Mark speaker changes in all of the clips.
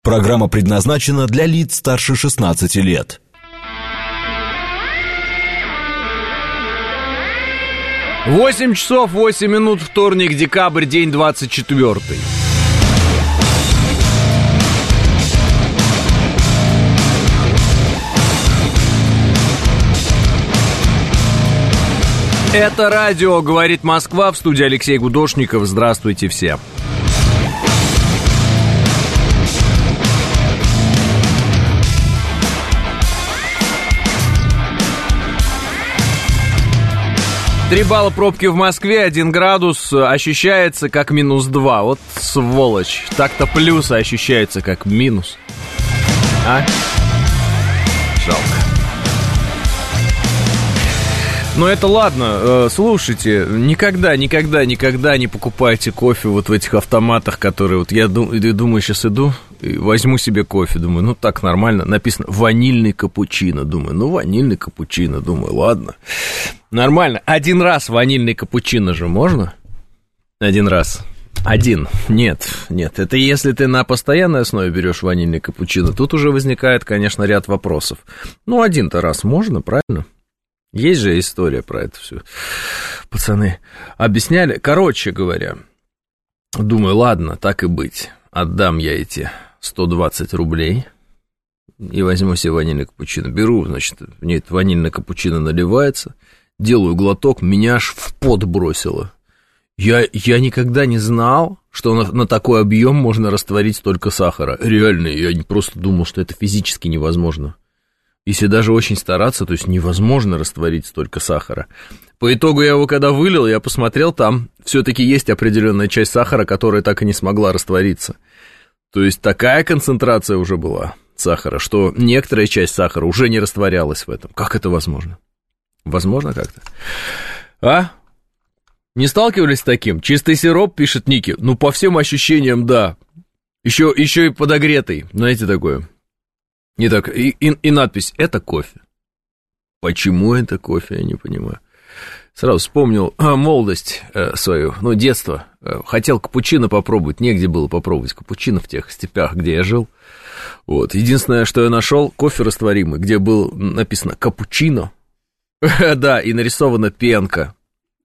Speaker 1: Программа предназначена для лиц старше 16 лет.
Speaker 2: 8 часов 8 минут, вторник, декабрь, день 24. Это радио «Говорит Москва», в студии Алексей Гудошников. Здравствуйте все. Три балла пробки в Москве, 1 градус, ощущается как -2. Вот сволочь. Так-то плюс, а ощущается как минус. А? Жалко. Но это ладно, слушайте, никогда не покупайте кофе вот в этих автоматах, которые вот я думаю, сейчас иду и возьму себе кофе, думаю, ну так нормально, написано ванильный капучино, думаю, ну ванильный капучино, думаю, ладно, нормально, один раз ванильный капучино же можно? Один раз. Нет, это если ты на постоянной основе берешь ванильный капучино, тут уже возникает, конечно, ряд вопросов. Ну, один-то раз можно, правильно? Есть же история про это все. Пацаны объясняли. Короче говоря, думаю, ладно, так и быть. Отдам я эти 120 рублей и возьму себе ванильный капучино. Беру, значит, мне это ванильное капучино наливается, делаю глоток, меня аж в пот бросило. Я никогда не знал, что на такой объем можно растворить столько сахара. Реально, я просто думал, что это физически невозможно. Если даже очень стараться, то есть невозможно растворить столько сахара. По итогу я его когда вылил, я посмотрел, там все-таки есть определенная часть сахара, которая так и не смогла раствориться. То есть такая концентрация уже была сахара, что некоторая часть сахара уже не растворялась в этом. Как это возможно? Возможно как-то? А? Не сталкивались с таким? Чистый сироп, пишет Ники. Ну, по всем ощущениям, да. Еще и подогретый. Знаете, такое. Итак, и надпись «Это кофе». Почему это кофе, я не понимаю. Сразу вспомнил молодость свою, ну, детство. Хотел капучино попробовать, негде было попробовать капучино в тех степях, где я жил. Вот. Единственное, что я нашел, кофе растворимый, где было написано «капучино». Да, и нарисована пенка.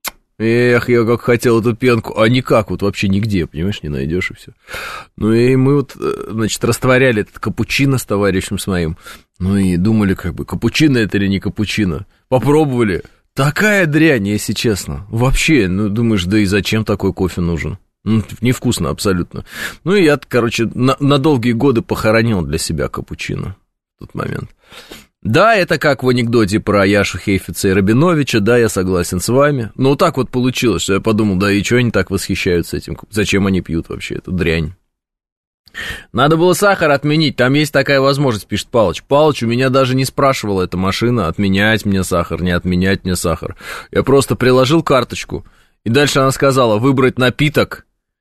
Speaker 2: Эх, я как хотел эту пенку, а никак, вот вообще нигде, понимаешь, не найдешь и все. Ну и мы вот, значит, растворяли этот капучино с товарищем с моим, ну и думали, как бы, капучино это или не капучино. Попробовали, такая дрянь, если честно. Вообще, ну думаешь, да и зачем такой кофе нужен? Ну, невкусно абсолютно. Ну и я, короче, на долгие годы похоронил для себя капучино в тот момент. Да, это как в анекдоте про Яшу Хейфица и Рабиновича, да, я согласен с вами. Но вот так вот получилось, что я подумал, да и чего они так восхищаются этим, зачем они пьют вообще эту дрянь. Надо было сахар отменить, там есть такая возможность, пишет Палыч. Палыч, у меня даже не спрашивала эта машина, отменять мне сахар, не отменять мне сахар. Я просто приложил карточку, и дальше она сказала выбрать напиток.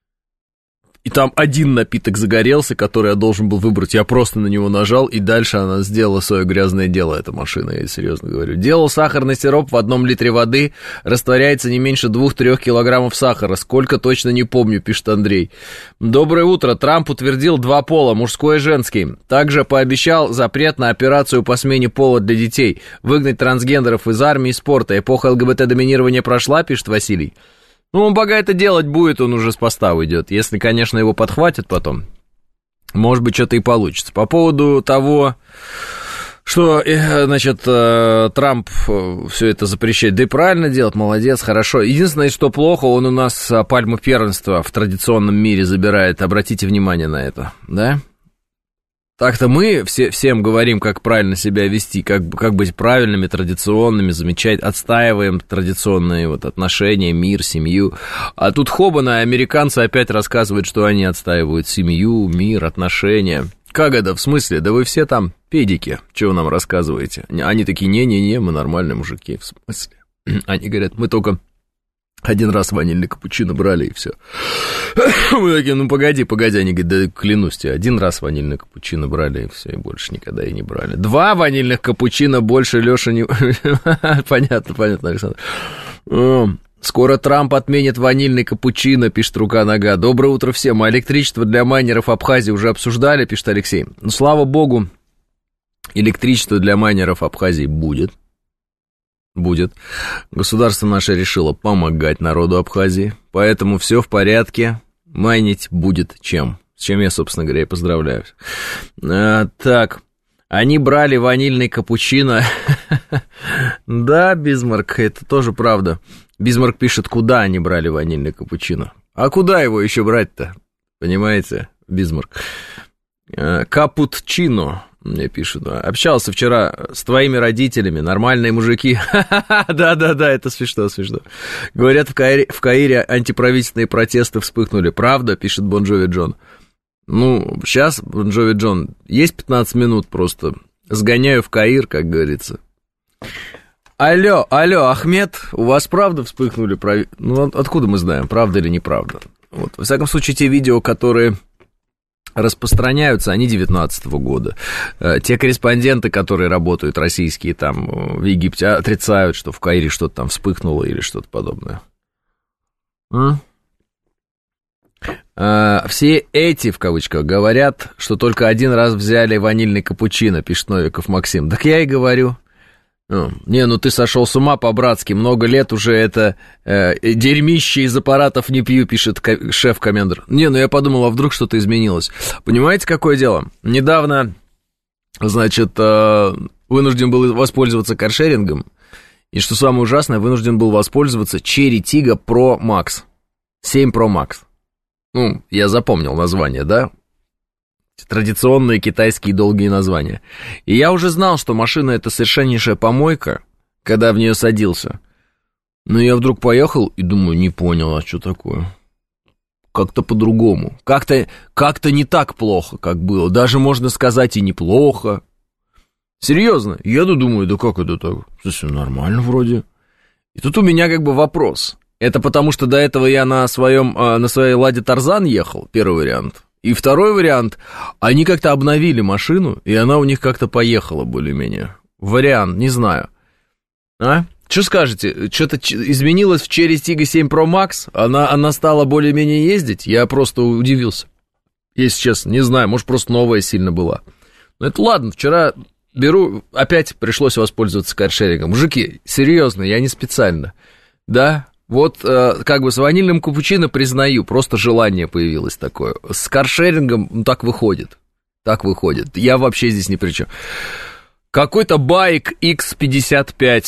Speaker 2: И там один напиток загорелся, который я должен был выбрать. Я просто на него нажал, и дальше она сделала свое грязное дело, эта машина, я серьезно говорю. Делал сахарный сироп в 1 литре воды, растворяется не меньше 2-3 килограммов сахара. Сколько, точно не помню, пишет Андрей. Доброе утро. Трамп утвердил 2 пола, мужской и женский. Также пообещал запрет на операцию по смене пола для детей. Выгнать трансгендеров из армии и спорта. Эпоха ЛГБТ-доминирования прошла, пишет Василий. Ну, он пока это делать будет, он уже с поста уйдет. Если, конечно, его подхватят потом, может быть, что-то и получится. По поводу того, что, значит, Трамп все это запрещает, да и правильно делает, молодец, хорошо. Единственное, что плохо, он у нас пальму первенства в традиционном мире забирает. Обратите внимание на это, да? Так-то мы всем говорим, как правильно себя вести, как быть правильными, традиционными, замечать, отстаиваем традиционные вот отношения, мир, семью. А тут хобана, американцы опять рассказывают, что они отстаивают семью, мир, отношения. Как это, в смысле? Да вы все там педики, чего нам рассказываете? Они такие, не-не-не, мы нормальные мужики, в смысле? Они говорят, мы только 1 раз ванильный капучино брали, и все. Мы такие, ну погоди, они говорят, да клянусь тебе, 1 раз ванильный капучино брали, и все, и больше никогда и не брали. 2 ванильных капучино больше Леша не... Понятно, Александр. Скоро Трамп отменит ванильный капучино, пишет Рука-Нога. Доброе утро всем. А электричество для майнеров Абхазии уже обсуждали, пишет Алексей. Ну, слава богу, электричество для майнеров Абхазии будет. Будет. Государство наше решило помогать народу Абхазии, поэтому все в порядке. Майнить будет чем. С чем я, собственно говоря, и поздравляюсь. Так, они брали ванильный капучино. Да, Бисмарк, это тоже правда. Бисмарк пишет, куда они брали ванильный капучино. А куда его еще брать-то? Понимаете, Бисмарк? Капучино, мне пишут. Общался вчера с твоими родителями, нормальные мужики. Да-да-да, это смешно. Говорят, в Каире антиправительственные протесты вспыхнули. Правда, пишет Бон Джови Джон. Ну, сейчас, Бон Джови Джон, есть 15 минут просто. Сгоняю в Каир, как говорится. Алло, Ахмед, у вас правда вспыхнули? Ну, откуда мы знаем, правда или неправда? Вот. Во всяком случае, те видео, которые распространяются, они 19-го года. Те корреспонденты, которые работают, российские, там, в Египте, отрицают, что в Каире что-то там вспыхнуло или что-то подобное. Все эти, в кавычках, говорят, что только один раз взяли ванильный капучино, пишет Новиков Максим. Так я и говорю. Не, ну ты сошел с ума по-братски, много лет уже это дерьмище из аппаратов не пью, пишет шеф-комендор. Не, ну я подумал, а вдруг что-то изменилось. Понимаете, какое дело? Недавно, значит, вынужден был воспользоваться каршерингом, и что самое ужасное, вынужден был воспользоваться Cherry Tiggo Pro Max, 7 Pro Max. Ну, я запомнил название, да? Традиционные китайские долгие названия. И я уже знал, что машина это совершеннейшая помойка, когда в нее садился. Но я вдруг поехал и думаю, не понял, а что такое? Как-то по-другому. Как-то не так плохо, как было. Даже можно сказать и неплохо. Серьезно. Еду, думаю, да как это так? Все нормально вроде. И тут у меня как бы вопрос. Это потому, что до этого я на своей Ладе Тарзан ехал, первый вариант. И второй вариант, они как-то обновили машину, и она у них как-то поехала более-менее. Вариант, не знаю. А? Что скажете? Что-то изменилось в Cherry Tiggo 7 Pro Max? Она стала более-менее ездить? Я просто удивился. Если честно, не знаю, может, просто новая сильно была. Но это ладно, вчера опять пришлось воспользоваться каршерингом. Мужики, серьезно, я не специально. Да? Вот как бы с ванильным капучино признаю, просто желание появилось такое. С каршерингом так выходит. Я вообще здесь ни при чем. Какой-то байк X55.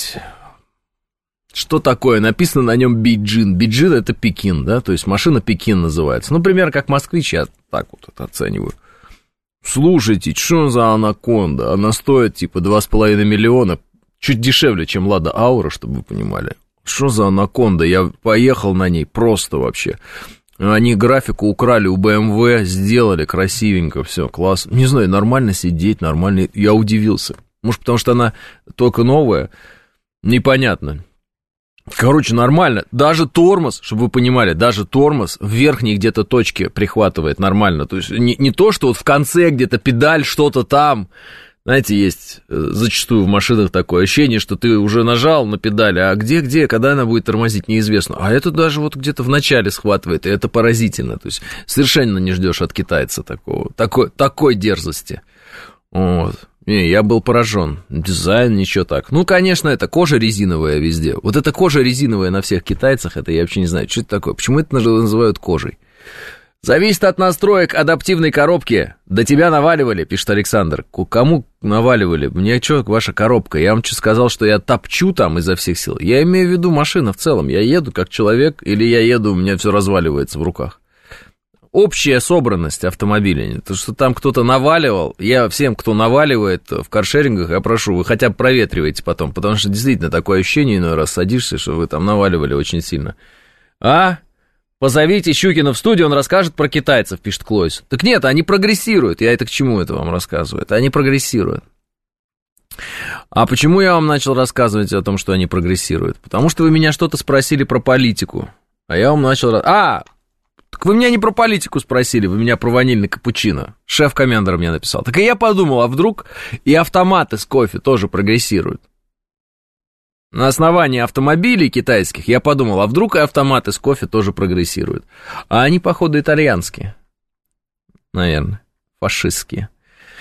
Speaker 2: Что такое? Написано на нем Биджин. Биджин это Пекин, да? То есть машина Пекин называется. Ну, примерно как москвич, я так вот это оцениваю. Слушайте, что за анаконда? Она стоит типа 2,5 миллиона. Чуть дешевле, чем Лада Аура, чтобы вы понимали. Что за анаконда? Я поехал на ней просто вообще. Они графику украли у BMW, сделали красивенько, все, класс. Не знаю, нормально сидеть, нормально. Я удивился. Может, потому что она только новая? Непонятно. Короче, нормально. Даже тормоз, чтобы вы понимали, даже тормоз в верхней где-то точке прихватывает нормально. То есть не то, что вот в конце где-то педаль, что-то там. Знаете, есть зачастую в машинах такое ощущение, что ты уже нажал на педаль, а где, когда она будет тормозить, неизвестно. А это даже вот где-то в начале схватывает, и это поразительно. То есть совершенно не ждешь от китайца такой дерзости. Вот. Я был поражен. Дизайн, ничего так. Ну, конечно, это кожа резиновая везде. Вот эта кожа резиновая на всех китайцах, это я вообще не знаю, что это такое. Почему это называют кожей? Зависит от настроек адаптивной коробки. До тебя наваливали, пишет Александр. Кому наваливали? Мне что, ваша коробка? Я вам что сказал, что я топчу там изо всех сил? Я имею в виду машина в целом. Я еду как человек, или я еду, у меня все разваливается в руках. Общая собранность автомобиля. То, что там кто-то наваливал, я всем, кто наваливает в каршерингах, я прошу, вы хотя бы проветривайте потом, потому что действительно такое ощущение, иной раз садишься, что вы там наваливали очень сильно. Позовите Щукина в студию, он расскажет про китайцев, пишет Клойс. Так нет, они прогрессируют. Я это к чему это вам рассказываю? Они прогрессируют. А почему я вам начал рассказывать о том, что они прогрессируют? Потому что вы меня что-то спросили про политику. А я вам начал... Так вы меня не про политику спросили, вы меня про ванильный капучино. Шеф-комендор мне написал. Так и я подумал, а вдруг и автоматы с кофе тоже прогрессируют? На основании автомобилей китайских я подумал, а вдруг и автоматы с кофе тоже прогрессируют. А они, походу, итальянские. Наверное, фашистские.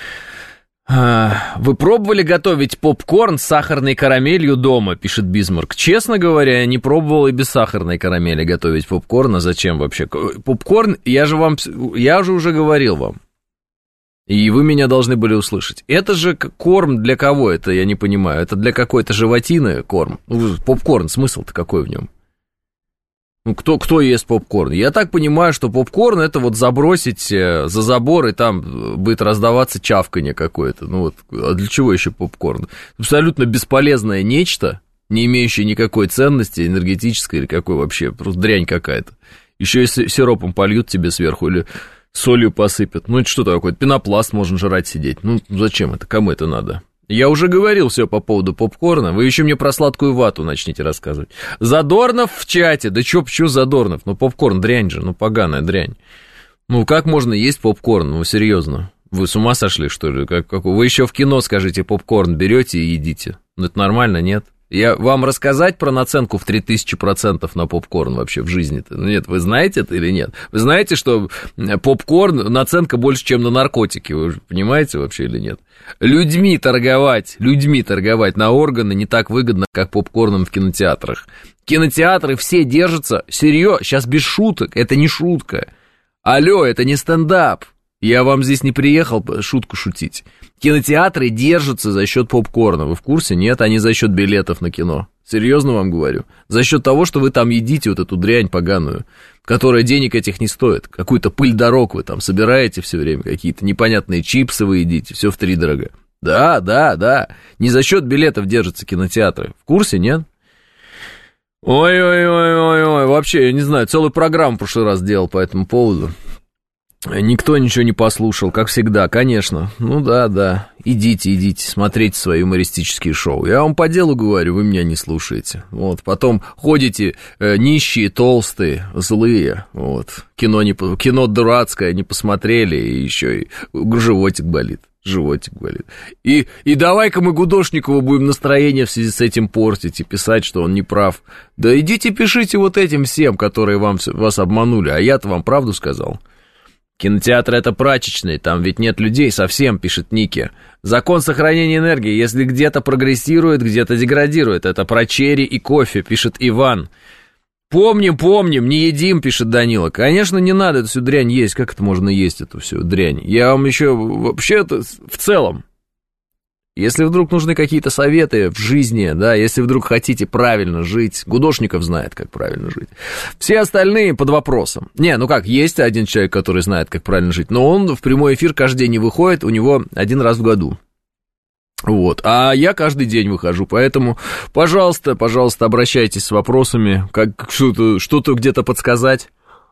Speaker 2: Вы пробовали готовить попкорн с сахарной карамелью дома, пишет Бисмарк. Честно говоря, я не пробовал и без сахарной карамели готовить попкорн. А зачем вообще? Попкорн, я же уже говорил вам. И вы меня должны были услышать. Это же корм для кого это, я не понимаю. Это для какой-то животины корм. Попкорн, смысл-то какой в нем? Кто ест попкорн? Я так понимаю, что попкорн это вот забросить за забор, и там будет раздаваться чавканье какое-то. А для чего еще попкорн? Абсолютно бесполезное нечто, не имеющее никакой ценности энергетической или какой вообще, просто дрянь какая-то. Еще и сиропом польют тебе сверху или солью посыпят. Это что такое? Пенопласт можно жрать, сидеть. Зачем это? Кому это надо? Я уже говорил все по поводу попкорна. Вы еще мне про сладкую вату начните рассказывать. Задорнов в чате. Да почему Задорнов? Попкорн дрянь же, поганая дрянь. Как можно есть попкорн? Серьезно. Вы с ума сошли, что ли? Вы еще в кино скажите, попкорн берете и едите. Это нормально, нет? Я вам рассказать про наценку в 3000% на попкорн вообще в жизни-то? Нет, вы знаете это или нет? Вы знаете, что попкорн наценка больше, чем на наркотики? Вы понимаете вообще или нет? Людьми торговать на органы не так выгодно, как попкорном в кинотеатрах. Кинотеатры все держатся, серьезно, сейчас без шуток, это не шутка. Алло, это не стендап. Я вам здесь не приехал шутку шутить. Кинотеатры держатся за счет попкорна. Вы в курсе? Нет, они за счет билетов на кино. Серьезно вам говорю. За счет того, что вы там едите вот эту дрянь поганую, которая денег этих не стоит. Какую-то пыль дорог вы там собираете все время, какие-то непонятные чипсы вы едите, все втридорога. Да. Не за счет билетов держатся кинотеатры. В курсе, нет? Ой, вообще, я не знаю, целую программу в прошлый раз делал по этому поводу. Никто ничего не послушал, как всегда, конечно. Да, идите, смотрите свои юмористические шоу. Я вам по делу говорю, вы меня не слушаете. Потом ходите нищие, толстые, злые. Кино дурацкое не посмотрели, и еще и животик болит. И давай-ка мы Гудошникову будем настроение в связи с этим портить и писать, что он не прав. Да идите пишите вот этим всем, которые вас обманули, а я-то вам правду сказал. Кинотеатр — это прачечный, там ведь нет людей совсем, пишет Ники. Закон сохранения энергии, если где-то прогрессирует, где-то деградирует. Это про черри и кофе, пишет Иван. Помним, не едим, пишет Данила. Конечно, не надо эту всю дрянь есть. Как это можно есть, эту всю дрянь? Я вам еще вообще-то в целом. Если вдруг нужны какие-то советы в жизни, да, если вдруг хотите правильно жить, Гудошников знает, как правильно жить. Все остальные под вопросом. Есть один человек, который знает, как правильно жить, но он в прямой эфир каждый день не выходит, у него один раз в году. А я каждый день выхожу, поэтому, пожалуйста, обращайтесь с вопросами, как что-то где-то подсказать.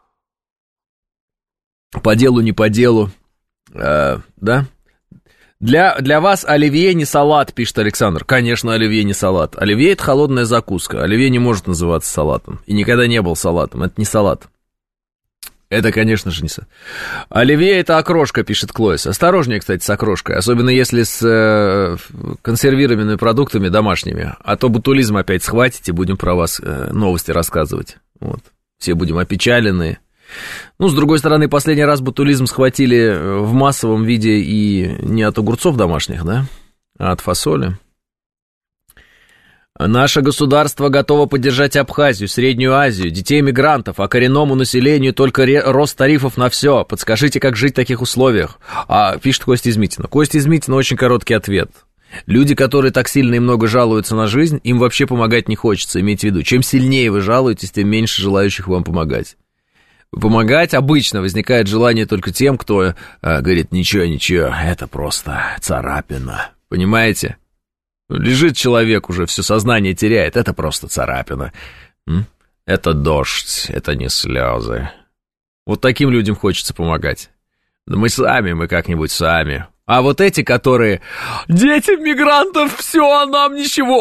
Speaker 2: По делу, не по делу, да? Для вас оливье не салат, пишет Александр. Конечно, оливье не салат. Оливье — это холодная закуска. Оливье не может называться салатом. И никогда не был салатом. Это не салат. Это, конечно же, не салат. Оливье — это окрошка, пишет Клоис. Осторожнее, кстати, с окрошкой. Особенно если с консервированными продуктами домашними. А то ботулизм опять схватите, будем про вас новости рассказывать. Все будем опечалены. С другой стороны, последний раз ботулизм схватили в массовом виде и не от огурцов домашних, да, а от фасоли. Наше государство готово поддержать Абхазию, Среднюю Азию, детей мигрантов, а коренному населению только рост тарифов на все. Подскажите, как жить в таких условиях? Пишет Костя из Митина. Костя из Митина очень короткий ответ. Люди, которые так сильно и много жалуются на жизнь, им вообще помогать не хочется, имейте в виду. Чем сильнее вы жалуетесь, тем меньше желающих вам помогать. Помогать обычно возникает желание только тем, кто говорит, ничего, это просто царапина. Понимаете? Лежит человек, уже все сознание теряет, это просто царапина. Это дождь, это не слезы. Вот таким людям хочется помогать. Да мы как-нибудь сами. А вот эти, которые, дети мигрантов, все, нам ничего,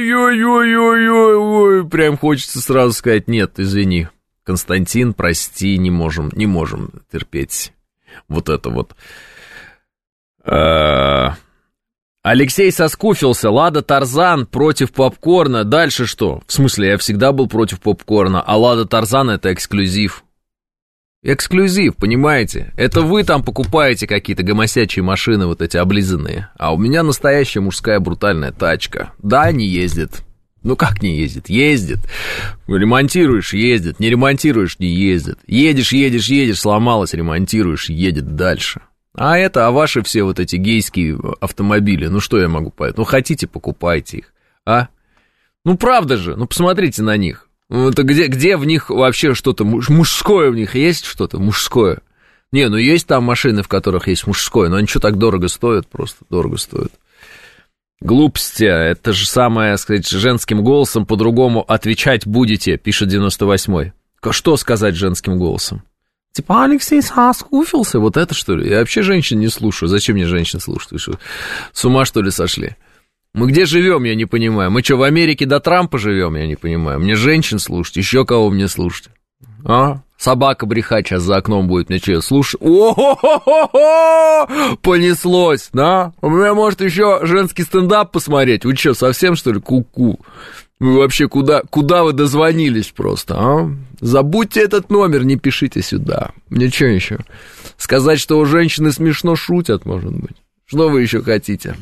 Speaker 2: ой, прям хочется сразу сказать, нет, извини. Константин, прости, не можем терпеть вот это вот. Алексей соскуфился, Лада Тарзан против попкорна. Дальше что? В смысле, я всегда был против попкорна, а Лада Тарзан — это эксклюзив. Эксклюзив, понимаете? Это вы там покупаете какие-то гомосячие машины, вот эти облизанные. А у меня настоящая мужская брутальная тачка. Да, не ездит. Ну как не ездит? Ездит. Ремонтируешь — ездит. Не ремонтируешь — не ездит. Едешь, сломалась, ремонтируешь — едет дальше. А ваши все вот эти гейские автомобили, ну что я могу понять? Ну хотите, покупайте их, а? Ну правда же, ну посмотрите на них. Это где в них вообще что-то мужское, в них есть что-то мужское? Не, ну есть там машины, в которых есть мужское, но они что так дорого стоят, просто дорого стоят. Глупости, это же самое, сказать, женским голосом по-другому отвечать будете, пишет 98-й. Что сказать женским голосом? Типа, Алексей соскуфился, вот это что ли? Я вообще женщин не слушаю, зачем мне женщин слушать? Вы что, с ума что ли сошли? Мы где живем, я не понимаю. Мы что, в Америке до Трампа живем, я не понимаю. Мне женщин слушать, еще кого мне слушать? А? Собака брехать сейчас за окном будет, мне что, слушать? О-хо-хо-хо-хо! Понеслось, да? У меня, может, еще женский стендап посмотреть? Вы что, совсем, что ли, ку-ку? Вы вообще куда вы дозвонились просто, а? Забудьте этот номер, не пишите сюда. Мне что еще? Сказать, что у женщины смешно шутят, может быть? Что вы еще хотите?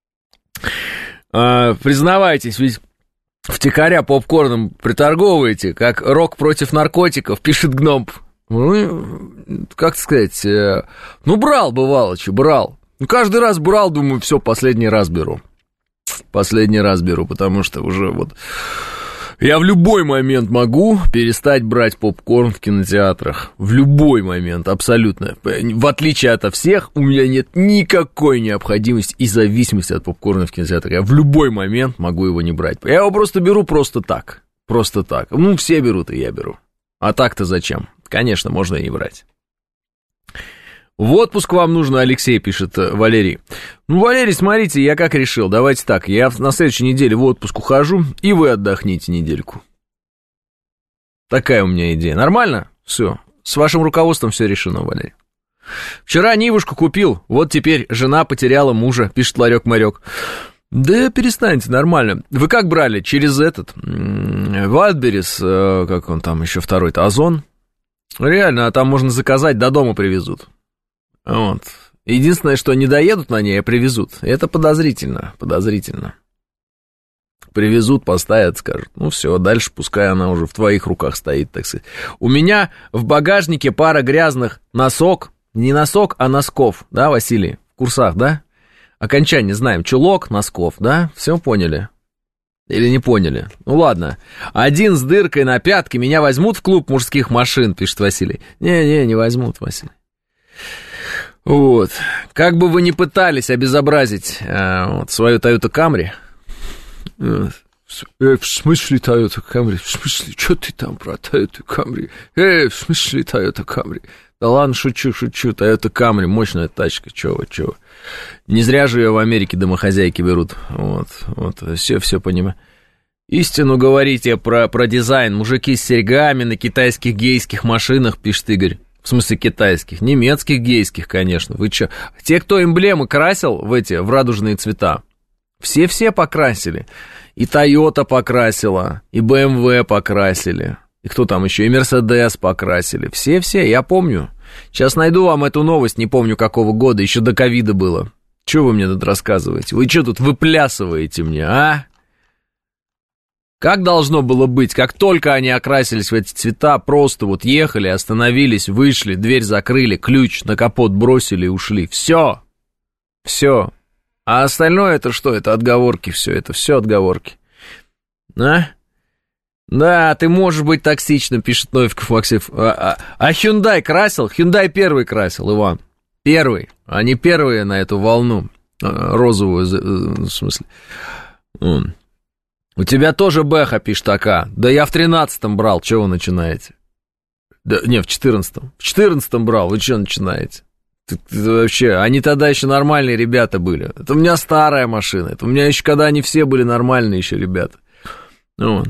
Speaker 2: Признавайтесь, ведь втихаря попкорном приторговываете, как рок против наркотиков, пишет Гном. Ну, как сказать, ну, брал, бывало, брал. Ну, каждый раз брал, думаю, все, последний раз беру, потому что уже вот... Я в любой момент могу перестать брать попкорн в кинотеатрах. В любой момент, абсолютно. В отличие от всех, у меня нет никакой необходимости и зависимости от попкорна в кинотеатре. Я в любой момент могу его не брать. Я его просто беру просто так. Просто так. Ну, все берут, и я беру. А так-то зачем? Конечно, можно и не брать. В отпуск вам нужно, Алексей, пишет Валерий. Ну, Валерий, смотрите, я как решил. Давайте так, я на следующей неделе в отпуск ухожу, и вы отдохните недельку. Такая у меня идея. Нормально? Все. С вашим руководством все решено, Валерий. Вчера Нивушку купил, вот теперь жена потеряла мужа, пишет Ларек-Марек. Да перестаньте, нормально. Вы как брали? Через этот Wildberries, как он там еще второй-то, Озон? Реально, а там можно заказать, до дома привезут. Вот. Единственное, что не доедут на ней, а привезут. Это подозрительно. Привезут, поставят, скажут. Ну все, дальше пускай она уже в твоих руках стоит, так сказать. У меня в багажнике пара грязных носок. Не носок, а носков, да, Василий? В курсах, да? Окончание знаем. Чулок, носков, да? Все поняли? Или не поняли? Ну ладно. Один с дыркой на пятке. Меня возьмут в клуб мужских машин, пишет Василий. Не возьмут, Василий. Вот. Как бы вы ни пытались обезобразить свою Toyota Camry. В смысле Toyota Camry? В смысле, что ты там про Toyota Camry? В смысле Toyota Camry? Да ладно, шучу. Toyota Camry, мощная тачка, чего вы. Не зря же ее в Америке домохозяйки берут. Вот, все понимаю. Истину говорите про дизайн. Мужики с серьгами на китайских гейских машинах, пишет Игорь. В смысле китайских, немецких гейских, конечно. Вы что? Те, кто эмблемы красил в радужные цвета, все покрасили. И Toyota покрасила, и BMW покрасили. И кто там еще? И Mercedes покрасили. Все, я помню. Сейчас найду вам эту новость, не помню какого года, еще до ковида было. Что вы мне тут рассказываете? Вы что тут выплясываете мне, а? Как должно было быть? Как только они окрасились в эти цвета, просто вот ехали, остановились, вышли, дверь закрыли, ключ на капот бросили и ушли. Все. А остальное это что? Это отговорки все. Это все отговорки. А? Да, ты можешь быть токсичным, пишет Новиков Максим. А Hyundai красил? Hyundai первый красил, Иван. Первый. Они первые на эту волну розовую, в смысле. У тебя тоже Бэха, пишет АК. Да я в 13-м брал, что вы начинаете? Да, не, в 14-м. В 14-м брал, вы что начинаете? Это вообще, они тогда еще нормальные ребята были. Это у меня старая машина. Это у меня еще, когда они все были нормальные еще ребята. Вот.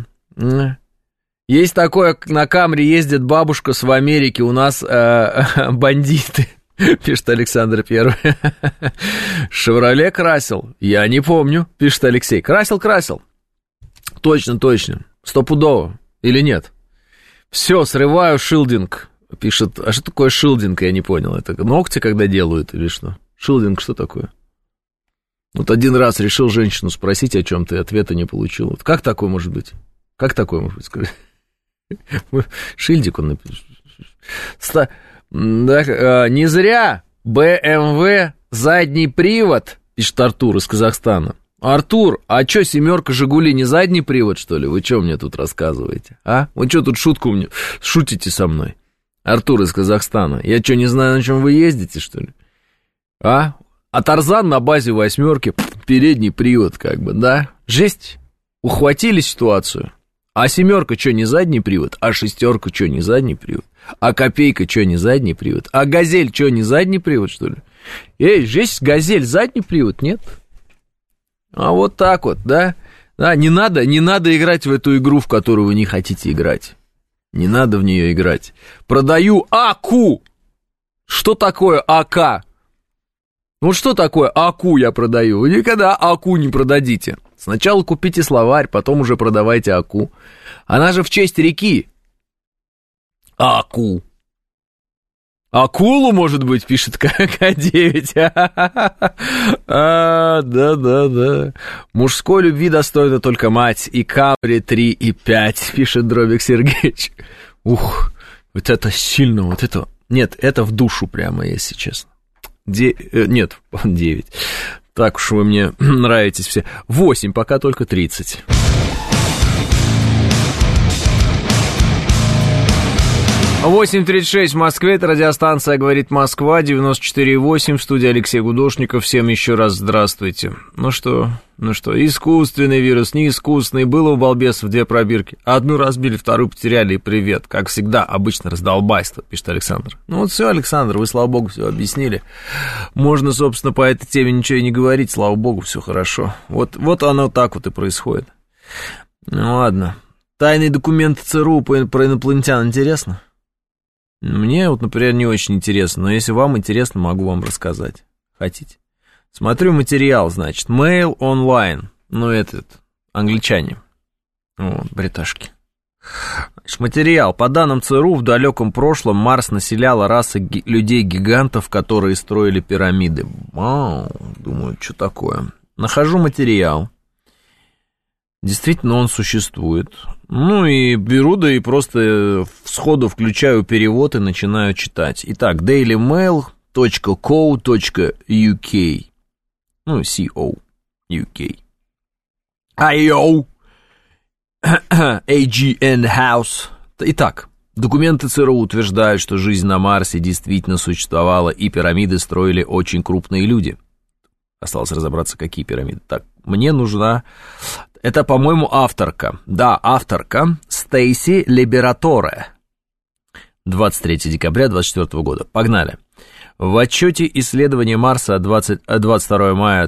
Speaker 2: Есть такое, на Камри ездит бабушка в Америке, у нас бандиты. Пишет Александр Первый. «Шевроле красил?» Я не помню, пишет Алексей. Красил. Точно. Стопудово. Или нет? Все, срываю шилдинг. Пишет. А что такое шилдинг? Я не понял. Это ногти когда делают или что? Шилдинг что такое? Вот один раз решил женщину спросить о чем-то, и ответа не получил. Вот как такое может быть? Скажи. Шильдик он напишет. Не зря BMW задний привод, пишет Артур из Казахстана. Артур, а что, семерка Жигули не задний привод, что ли? Вы что мне тут рассказываете, а? Вы что тут шутку мне шутите со мной? Артур из Казахстана. Я что, не знаю, на чем вы ездите, что ли? А Тарзан на базе восьмерки, передний привод, как бы, да? Жесть. Ухватили ситуацию. А семерка что, не задний привод? А шестерка что, не задний привод? А копейка что, не задний привод? А газель что, не задний привод, что ли? Эй, жесть, газель задний привод, нет? А вот так вот, да? Да, не надо играть в эту игру, в которую вы не хотите играть. Не надо в нее играть. Продаю АКУ. Что такое АК? Вот что такое АКУ я продаю? Вы никогда АКУ не продадите. Сначала купите словарь, потом уже продавайте АКУ. Она же в честь реки. АКУ. Акулу, может быть, пишет К9. Да. Мужской любви достойна только мать. И Каври 3 и 5, пишет Дробик Сергеевич. Ух, вот это сильно, вот это... Нет, это в душу прямо, если честно. Нет, 9. Так уж вы мне нравитесь все. 8, пока только 30. Восемь 36 в Москве, это радиостанция «Говорит Москва», 94,8, в студии Алексей Гудошников. Всем еще раз здравствуйте. Ну что, искусственный вирус, не искусственный, было у балбесов 2 пробирки. Одну разбили, вторую потеряли, и привет. Как всегда, обычно раздолбайство, пишет Александр. Ну вот все, Александр, вы, слава богу, все объяснили. Можно, собственно, по этой теме ничего и не говорить, слава богу, все хорошо. Вот оно так вот и происходит. Ну ладно. Тайные документы ЦРУ про инопланетян интересно? Мне вот, например, не очень интересно, но если вам интересно, могу вам рассказать. Хотите? Смотрю материал, значит, Mail Online, англичане, бриташки. Значит, материал. По данным ЦРУ, в далеком прошлом Марс населяла раса людей-гигантов, которые строили пирамиды. Вау, думаю, что такое. Нахожу материал. Действительно, он существует. Ну и беру, да и просто сходу включаю перевод и начинаю читать. Итак, dailymail.co.uk. Ну, CO, UK. IO. AGN House. Итак, документы ЦРУ утверждают, что жизнь на Марсе действительно существовала, и пирамиды строили очень крупные люди. Осталось разобраться, какие пирамиды. Так, мне нужна... Это, по-моему, авторка. Да, авторка Стейси Либераторе. 23 декабря 2024 года. Погнали. В отчете исследования Марса 22 мая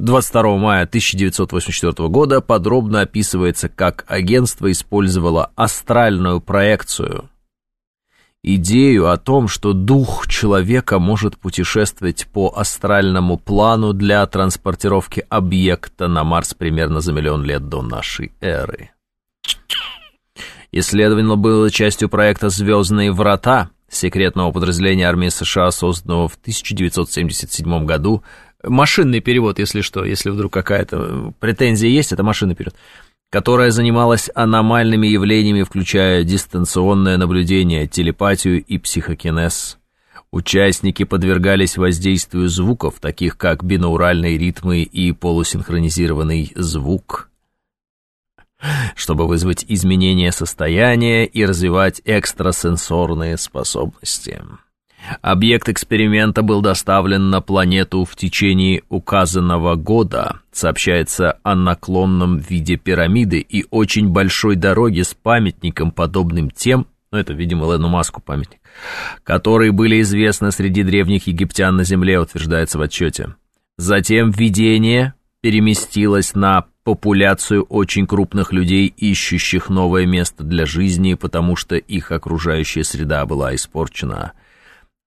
Speaker 2: 1984 года подробно описывается, как агентство использовало астральную проекцию. Идею о том, что дух человека может путешествовать по астральному плану для транспортировки объекта на Марс примерно за 1 000 000 лет до нашей эры. Исследование было частью проекта «Звездные врата», секретного подразделения армии США, созданного в 1977 году. Машинный перевод, если что, если вдруг какая-то претензия есть, это машинный перевод, которая занималась аномальными явлениями, включая дистанционное наблюдение, телепатию и психокинез. Участники подвергались воздействию звуков, таких как бинауральные ритмы и полусинхронизированный звук, чтобы вызвать изменение состояния и развивать экстрасенсорные способности. Объект эксперимента был доставлен на планету в течение указанного года. Сообщается о наклонном виде пирамиды и очень большой дороге с памятником, подобным тем, это, видимо, Элону Маску памятник, которые были известны среди древних египтян на Земле, утверждается в отчете. Затем видение переместилось на популяцию очень крупных людей, ищущих новое место для жизни, потому что их окружающая среда была испорчена.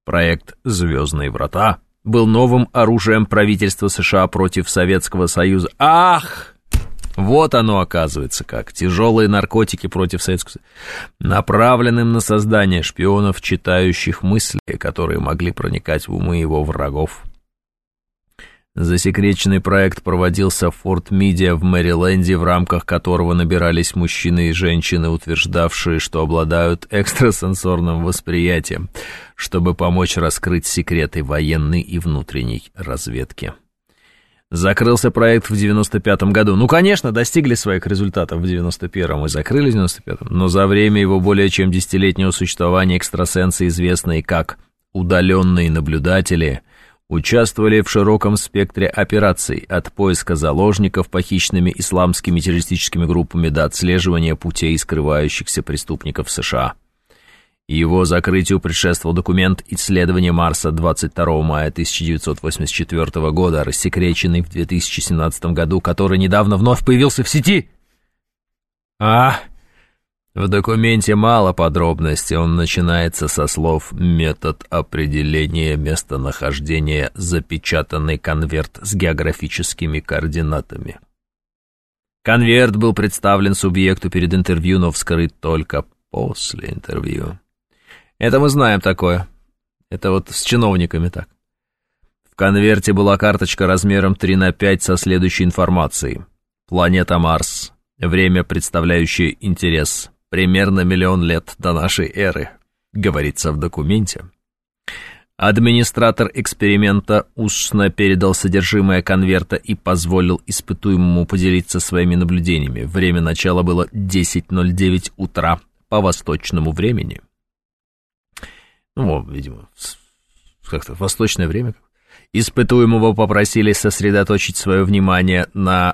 Speaker 2: Проект «Звездные врата» был новым оружием правительства США против Советского Союза. Ах! Вот оно, оказывается, как. Тяжелые наркотики против Советского Союза. Направленным на создание шпионов, читающих мысли, которые могли проникать в умы его врагов. Засекреченный проект проводился в Форт Миде в Мэриленде, в рамках которого набирались мужчины и женщины, утверждавшие, что обладают экстрасенсорным восприятием, чтобы помочь раскрыть секреты военной и внутренней разведки. Закрылся проект в 95-м году. Ну, конечно, достигли своих результатов в 91-м и закрыли в 95-м, но за время его более чем десятилетнего существования экстрасенсы, известные как удаленные наблюдатели, участвовали в широком спектре операций, от поиска заложников похищенными исламскими террористическими группами до отслеживания путей скрывающихся преступников в США. Его закрытию предшествовал документ «Исследование Марса» 22 мая 1984 года, рассекреченный в 2017 году, который недавно вновь появился в сети. В документе мало подробностей, он начинается со слов «метод определения местонахождения, запечатанный конверт с географическими координатами». Конверт был представлен субъекту перед интервью, но вскрыт только после интервью. Это мы знаем такое. Это вот с чиновниками так. В конверте была карточка размером 3×5 со следующей информацией. Планета Марс. Время, представляющее интерес. Примерно 1 000 000 лет до нашей эры, говорится в документе. Администратор эксперимента устно передал содержимое конверта и позволил испытуемому поделиться своими наблюдениями. Время начала было 10:09 утра по восточному времени. Ну, видимо, как-то восточное время. Испытуемого попросили сосредоточить свое внимание на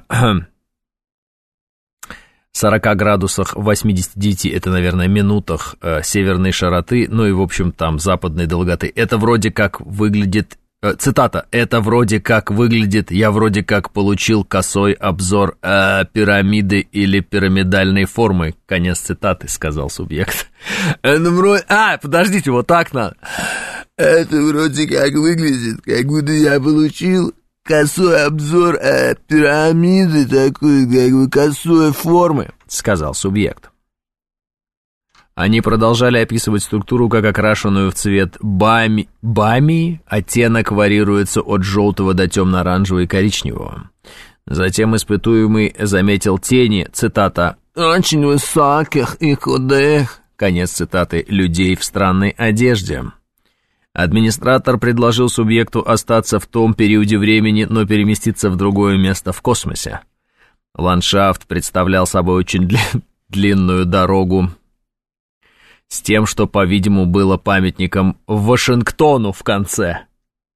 Speaker 2: 40 градусах 89, это, наверное, минутах северной широты, ну и, в общем, там западной долготы. Это вроде как выглядит, цитата, «это вроде как выглядит, я вроде как получил косой обзор пирамиды или пирамидальной формы». Конец цитаты, сказал субъект. Подождите, вот так надо. «Это вроде как выглядит, как будто я получил косой обзор пирамиды такой, как бы косой формы», сказал субъект. Они продолжали описывать структуру как окрашенную в цвет бамии, оттенок варьируется от желтого до темно-оранжевого и коричневого. Затем испытуемый заметил тени, цитата, «очень высоких и худых», конец цитаты, «людей в странной одежде». Администратор предложил субъекту остаться в том периоде времени, но переместиться в другое место в космосе. Ландшафт представлял собой очень длинную дорогу с тем, что, по-видимому, было памятником Вашингтону в конце.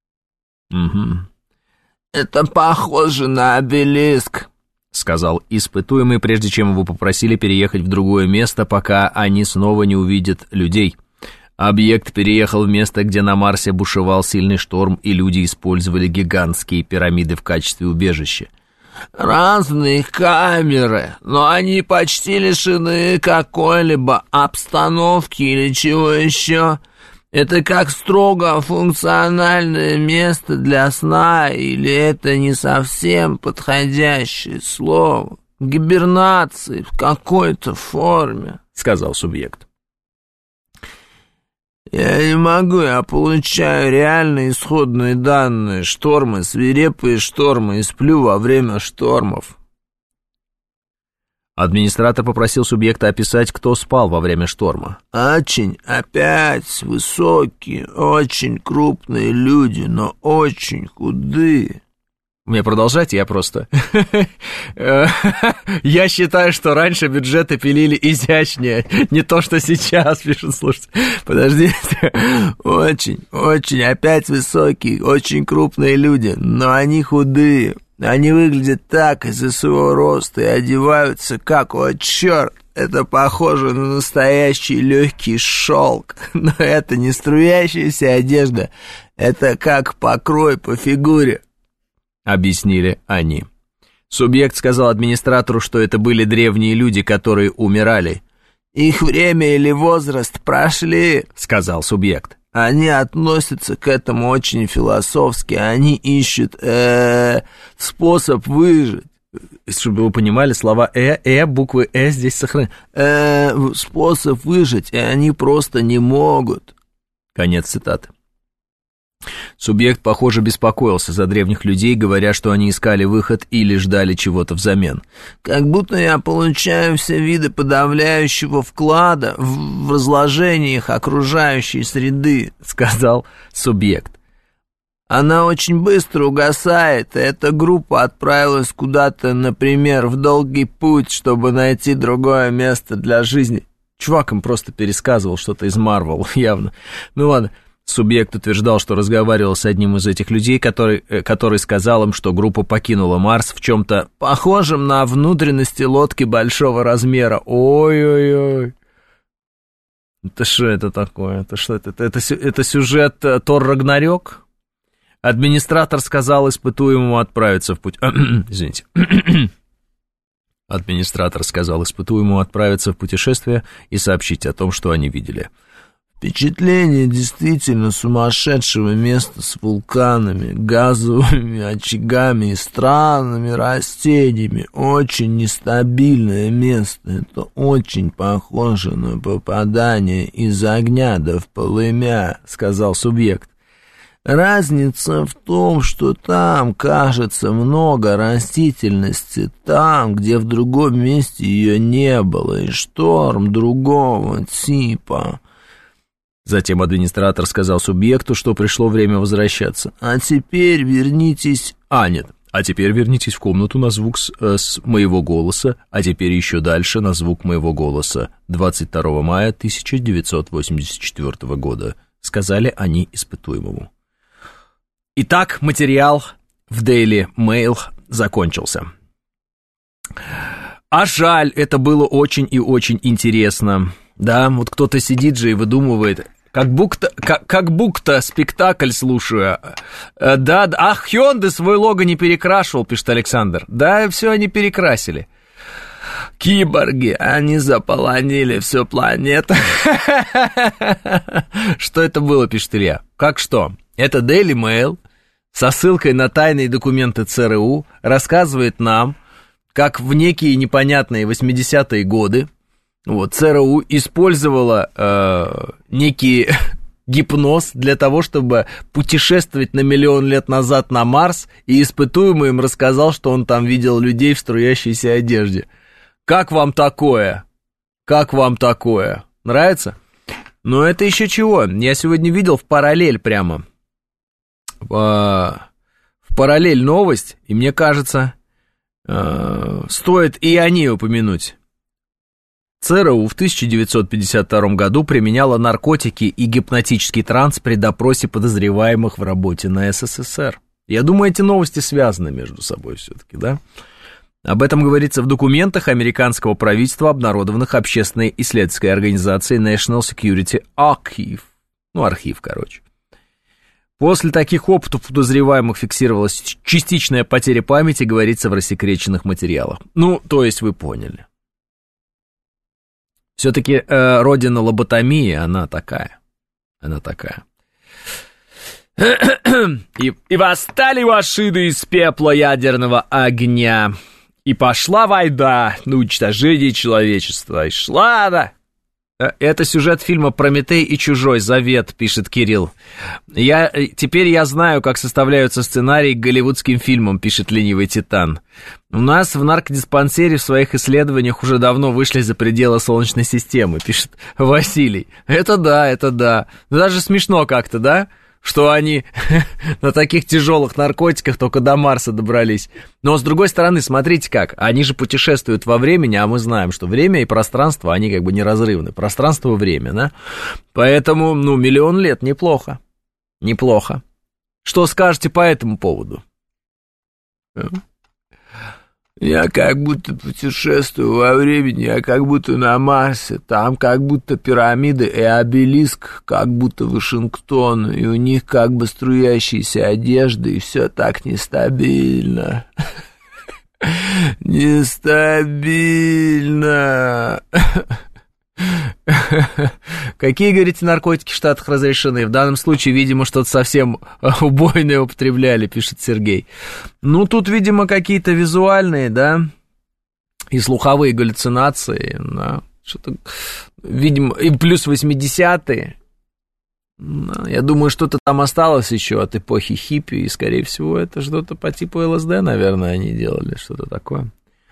Speaker 2: «Это похоже на обелиск», — сказал испытуемый, прежде чем его попросили переехать в другое место, пока они снова не увидят людей. Объект переехал в место, где на Марсе бушевал сильный шторм, и люди использовали гигантские пирамиды в качестве убежища. «Разные камеры, но они почти лишены какой-либо обстановки или чего еще. Это как строго функциональное место для сна, или это не совсем подходящее слово? Гибернации в какой-то форме», — сказал субъект. «Я не могу, я получаю реальные исходные данные, штормы, свирепые штормы, и сплю во время штормов». Администратор попросил субъекта описать, кто спал во время шторма. «Очень, опять, высокие, очень крупные люди, но очень худые». Мне продолжать, я просто... Я считаю, что раньше бюджеты пилили изящнее, не то, что сейчас, пишут слушатели. Подождите. Очень, опять высокие, очень крупные люди, но они худые. Они выглядят так из-за своего роста и одеваются как, о, черт, это похоже на настоящий легкий шелк. Но это не струящаяся одежда, это как покрой по фигуре», — объяснили они. Субъект сказал администратору, что это были древние люди, которые умирали. «Их время или возраст прошли», — сказал субъект.
Speaker 3: Они относятся к этому очень философски, они ищут способ выжить.
Speaker 2: Чтобы вы понимали, слова буквы здесь сохраняют.
Speaker 3: Способ выжить, и они просто не могут.
Speaker 2: Конец цитаты. Субъект, похоже, беспокоился за древних людей, говоря, что они искали выход или ждали чего-то взамен.
Speaker 3: «Как будто я получаю все виды подавляющего вклада в разложение их окружающей среды», —
Speaker 2: сказал субъект.
Speaker 3: «Она очень быстро угасает, и эта группа отправилась куда-то, например, в долгий путь, чтобы найти другое место для жизни».
Speaker 2: Чувак им просто пересказывал что-то из Марвел, явно. Ну ладно. Субъект утверждал, что разговаривал с одним из этих людей, который сказал им, что группа покинула Марс в чем-то похожем на внутренности лодки большого размера. Ой-ой-ой. Это что это такое? Это что это? Это сюжет Тор Рагнарёк? Администратор сказал испытуемому отправиться в путь... Извините. Администратор сказал испытуемому отправиться в путешествие и сообщить о том, что они видели.
Speaker 3: «Впечатление действительно сумасшедшего места с вулканами, газовыми очагами и странными растениями. Очень нестабильное место. Это очень похоже на попадание из огня да в полымя», — сказал субъект. «Разница в том, что там, кажется, много растительности, там, где в другом месте ее не было, и шторм другого типа».
Speaker 2: Затем администратор сказал субъекту, что пришло время возвращаться.
Speaker 3: «А теперь вернитесь...»
Speaker 2: А теперь вернитесь в комнату на звук с моего голоса, а теперь еще дальше на звук моего голоса. 22 мая 1984 года», — сказали они испытуемому. Итак, материал в Daily Mail закончился. А жаль, это было очень и очень интересно. Да, вот кто-то сидит же и выдумывает... Как будто спектакль слушаю. Да, Хёнде свой лого не перекрашивал, пишет Александр. Да, все они перекрасили.
Speaker 3: Киборги, они заполонили всю планету.
Speaker 2: Что это было, пишет Илья? Как что? Это Daily Mail со ссылкой на тайные документы ЦРУ рассказывает нам, как в некие непонятные 80-е годы вот, ЦРУ использовала некий гипноз для того, чтобы путешествовать на миллион лет назад на Марс, и испытуемый им рассказал, что он там видел людей в струящейся одежде. Как вам такое? Как вам такое? Нравится? Но это еще чего? Я сегодня видел в параллель прямо. В параллель новость, и мне кажется, стоит и о ней упомянуть. ЦРУ в 1952 году применяла наркотики и гипнотический транс при допросе подозреваемых в работе на СССР. Я думаю, эти новости связаны между собой все-таки, да? Об этом говорится в документах американского правительства, обнародованных общественной исследовательской организацией National Security Archive. Ну, архив, короче. После таких опытов подозреваемых фиксировалась частичная потеря памяти, говорится в рассекреченных материалах. Ну, то есть вы поняли. Все-таки родина лоботомии, она такая. Она такая. И восстали машины из пепла ядерного огня. И пошла война на уничтожение человечества. И шла она. Это сюжет фильма «Прометей и Чужой Завет», пишет Кирилл. Теперь я знаю, как составляются сценарии к голливудским фильмам, пишет ленивый Титан. У нас в наркодиспансере в своих исследованиях уже давно вышли за пределы Солнечной системы, пишет Василий. Это да. Даже смешно как-то, да? Что они на таких тяжелых наркотиках только до Марса добрались. Но, с другой стороны, смотрите как, они же путешествуют во времени, а мы знаем, что время и пространство, они как бы неразрывны. Пространство и время, да? Поэтому, миллион лет неплохо. Неплохо. Что скажете по этому поводу?
Speaker 3: Я как будто путешествую во времени, я как будто на Марсе, там как будто пирамиды и обелиск, как будто Вашингтон, и у них как бы струящиеся одежды, и все так нестабильно. Нестабильно.
Speaker 2: Какие, говорите, наркотики в Штатах разрешены? В данном случае, видимо, что-то совсем убойное употребляли, пишет Сергей. Ну, тут, видимо, какие-то визуальные, да, и слуховые галлюцинации, да, что-то, видимо, и плюс 80-е. Я думаю, что-то там осталось еще от эпохи хиппи, и, скорее всего, это что-то по типу ЛСД, наверное, они делали, что-то такое.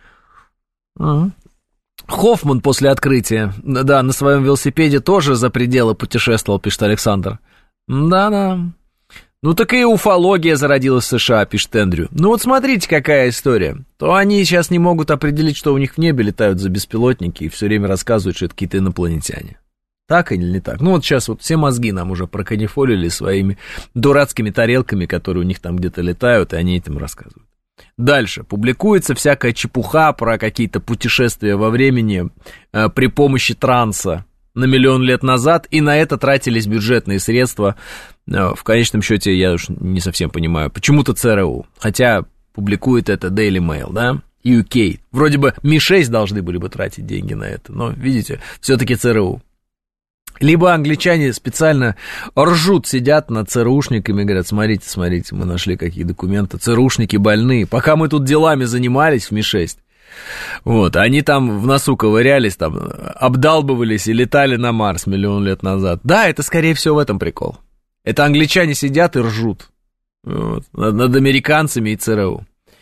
Speaker 2: Хоффман после открытия, да, на своем велосипеде тоже за пределы путешествовал, пишет Александр. Да-да. Ну, так и уфология зародилась в США, пишет Эндрю. Ну, вот смотрите, какая история. То они сейчас не могут определить, что у них в небе летают за беспилотники, и все время рассказывают, что это какие-то инопланетяне. Так или не так? Ну, вот сейчас вот все мозги нам уже проканифолили своими дурацкими тарелками, которые у них там где-то летают, и они этим рассказывают. Дальше. Публикуется всякая чепуха про какие-то путешествия во времени при помощи транса на миллион лет назад, и на это тратились бюджетные средства. В конечном счете, я уж не совсем понимаю, почему-то ЦРУ, хотя публикует это Daily Mail, да, UK. Вроде бы Ми-6 должны были бы тратить деньги на это, но, видите, все-таки ЦРУ. Либо англичане специально ржут, сидят над ЦРУшниками и говорят: смотрите, смотрите, мы нашли какие документы, ЦРУшники больные. Пока мы тут делами занимались в Ми-6, вот, они там в носу ковырялись, там, обдалбывались и летали на Марс миллион лет назад. Да, это, скорее всего, в этом прикол. Это англичане сидят и ржут, вот, над американцами и ЦРУ.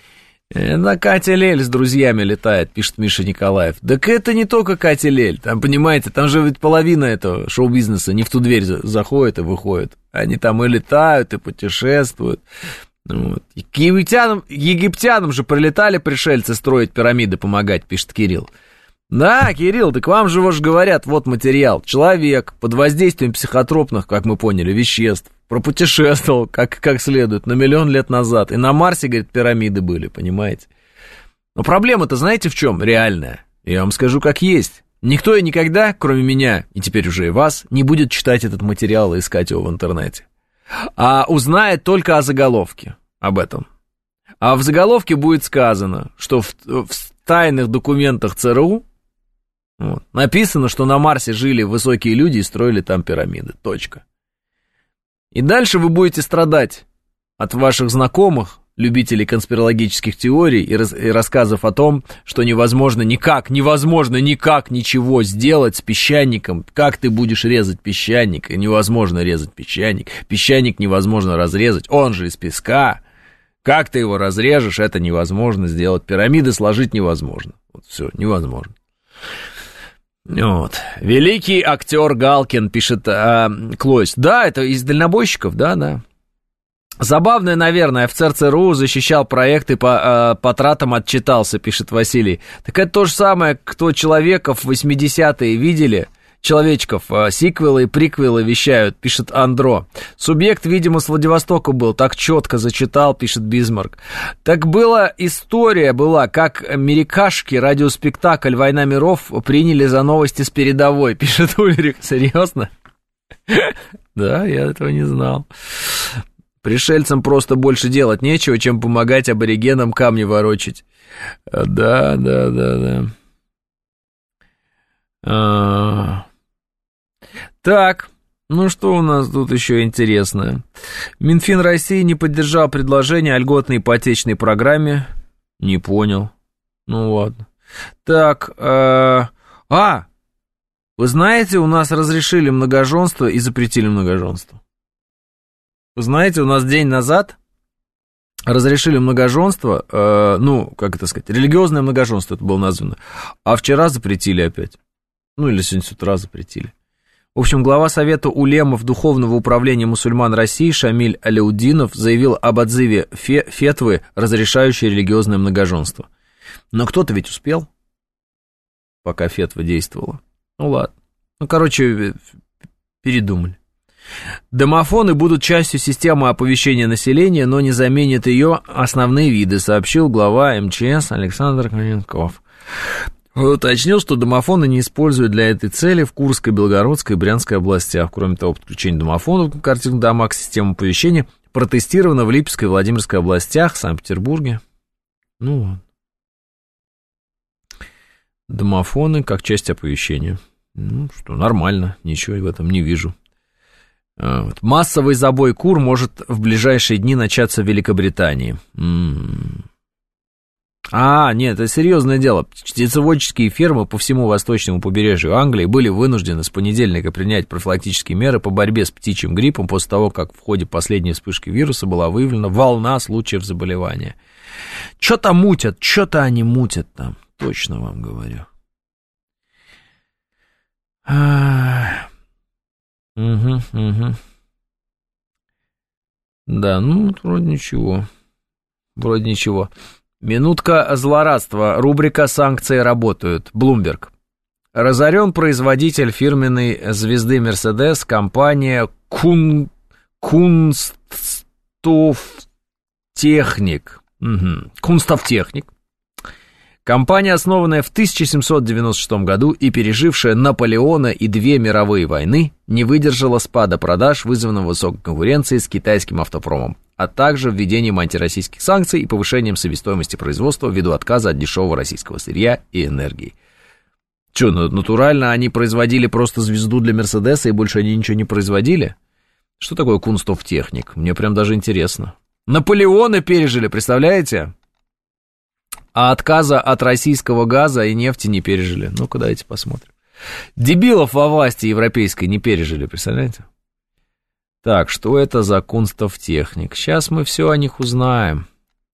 Speaker 2: Это Катя Лель с друзьями летает, пишет Миша Николаев. Так это не только Катя Лель, там, понимаете, там же ведь половина этого шоу-бизнеса не в ту дверь заходит и выходит. Они там и летают, и путешествуют. Вот. К египтянам же прилетали пришельцы строить пирамиды, помогать, пишет Кирилл. Да, Кирилл, так вам же говорят, вот материал. Человек под воздействием психотропных, как мы поняли, веществ пропутешествовал как следует на миллион лет назад. И на Марсе, говорит, пирамиды были, понимаете? Но проблема-то знаете в чем реальная? Я вам скажу как есть. Никто и никогда, кроме меня, и теперь уже и вас, не будет читать этот материал и искать его в интернете. А узнает только о заголовке об этом. А в заголовке будет сказано, что в тайных документах ЦРУ вот, написано, что на Марсе жили высокие люди и строили там пирамиды. Точка. И дальше вы будете страдать от ваших знакомых, любителей конспирологических теорий и рассказов о том, что невозможно никак ничего сделать с песчаником. Как ты будешь резать песчаник? Невозможно резать песчаник. Песчаник невозможно разрезать, он же из песка. Как ты его разрежешь, это невозможно сделать. Пирамиды сложить невозможно. Вот все, невозможно. Вот. Великий актер Галкин, пишет Клойс. Да, это из дальнобойщиков, да. Забавно, наверное, офицер ЦРУ защищал проекты по тратам, отчитался, пишет Василий. Так это то же самое, кто человеков в 80-е видели, человечков, сиквелы и приквелы вещают, пишет Андро. Субъект, видимо, с Владивостока был, так четко зачитал, пишет Бисмарк. Так история была, как америкашки радиоспектакль «Война миров» приняли за новости с передовой, пишет Ульрих. Серьезно? Да, я этого не знал. Пришельцам просто больше делать нечего, чем помогать аборигенам камни ворочать. Да. Так, ну что у нас тут еще интересное? Минфин России не поддержал предложение о льготной ипотечной программе. Не понял. Ну ладно. Так, вы знаете, у нас разрешили многоженство и запретили многоженство. Вы знаете, у нас день назад разрешили многоженство, религиозное многоженство это было названо, а вчера запретили опять. Ну, или сегодня с утра запретили. В общем, глава Совета улемов Духовного управления мусульман России Шамиль Аляудинов заявил об отзыве фетвы, разрешающей религиозное многоженство. Но кто-то ведь успел, пока фетва действовала. Ну, ладно. Передумали. Домофоны будут частью системы оповещения населения, но не заменят ее основные виды, сообщил глава МЧС Александр Каменков. Уточнил, что домофоны не используют для этой цели в Курской, Белгородской и Брянской областях. Кроме того, подключение домофонов к квартирным домам к системе оповещения протестировано в Липецкой и Владимирской областях, Санкт-Петербурге. Ну вот. Домофоны как часть оповещения. Ну, что, нормально, ничего в этом не вижу. Вот. Массовый забой кур может в ближайшие дни начаться в Великобритании. Нет, это серьезное дело. Птицеводческие фермы по всему восточному побережью Англии были вынуждены с понедельника принять профилактические меры по борьбе с птичьим гриппом после того, как в ходе последней вспышки вируса была выявлена волна случаев заболевания. Что-то мутят, что-то они мутят там, точно вам говорю. Угу. Да, ну, вроде ничего. Минутка злорадства. Рубрика «Санкции работают». Bloomberg. Разорен производитель фирменной звезды Mercedes, компания Kunststoff-Technik. Kunststoff-Technik. Компания, основанная в 1796 году и пережившая Наполеона и 2 мировые войны, не выдержала спада продаж, вызванного высокой конкуренцией с китайским автопромом, а также введением антироссийских санкций и повышением себестоимости производства ввиду отказа от дешевого российского сырья и энергии. Что, натурально они производили просто звезду для Мерседеса и больше они ничего не производили? Что такое Kunststoff-Technik? Мне прям даже интересно. Наполеоны пережили, представляете? А отказа от российского газа и нефти не пережили. Ну-ка, давайте посмотрим. Дебилов во власти европейской не пережили, представляете? Так, что это за Kunststoff-Technik? Сейчас мы все о них узнаем.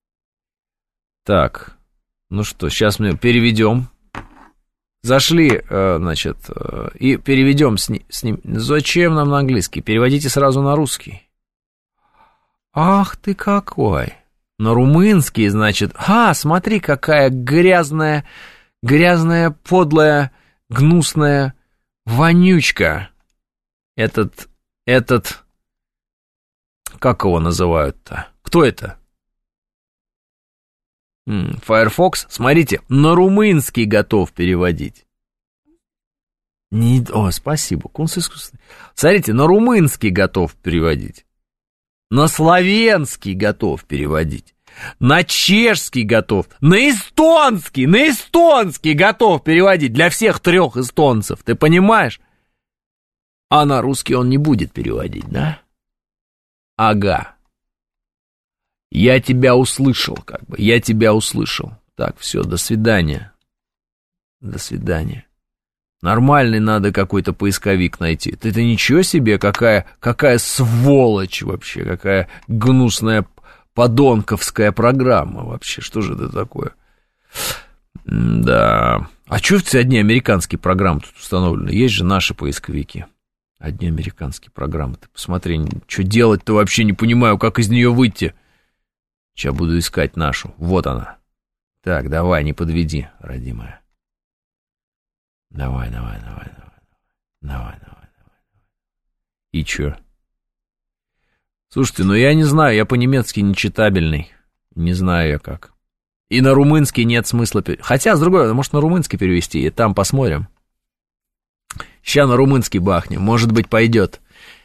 Speaker 2: Так, ну что, сейчас мы переведем. Зашли, значит, и переведем с ним. Зачем нам на английский? Переводите сразу на русский. Ах ты какой! На румынский, значит, смотри, какая грязная, подлая, гнусная вонючка. Этот, как его называют-то? Кто это? Firefox, смотрите, на румынский готов переводить. Спасибо, смотрите, на румынский готов переводить. На славянский готов переводить, на чешский готов, на эстонский готов переводить для всех 3 эстонцев, ты понимаешь? А на русский он не будет переводить, да? Ага. Я тебя услышал, Так, все, до свидания. Нормальный надо какой-то поисковик найти. Это ничего себе, какая сволочь вообще, какая гнусная подонковская программа вообще. Что же это такое? Да. А что все одни американские программы тут установлены? Есть же наши поисковики. Одни американские программы. Ты посмотри, что делать-то вообще не понимаю, как из нее выйти. Сейчас буду искать нашу. Вот она. Так, давай, не подведи, родимая. Давай. И чё? Слушайте, я не знаю, я по-немецки нечитабельный. Не знаю я как. И на румынский нет смысла. Хотя, с другой, может, на румынский перевести, и там посмотрим. Ща на румынский бахнем. Может быть, пойдет.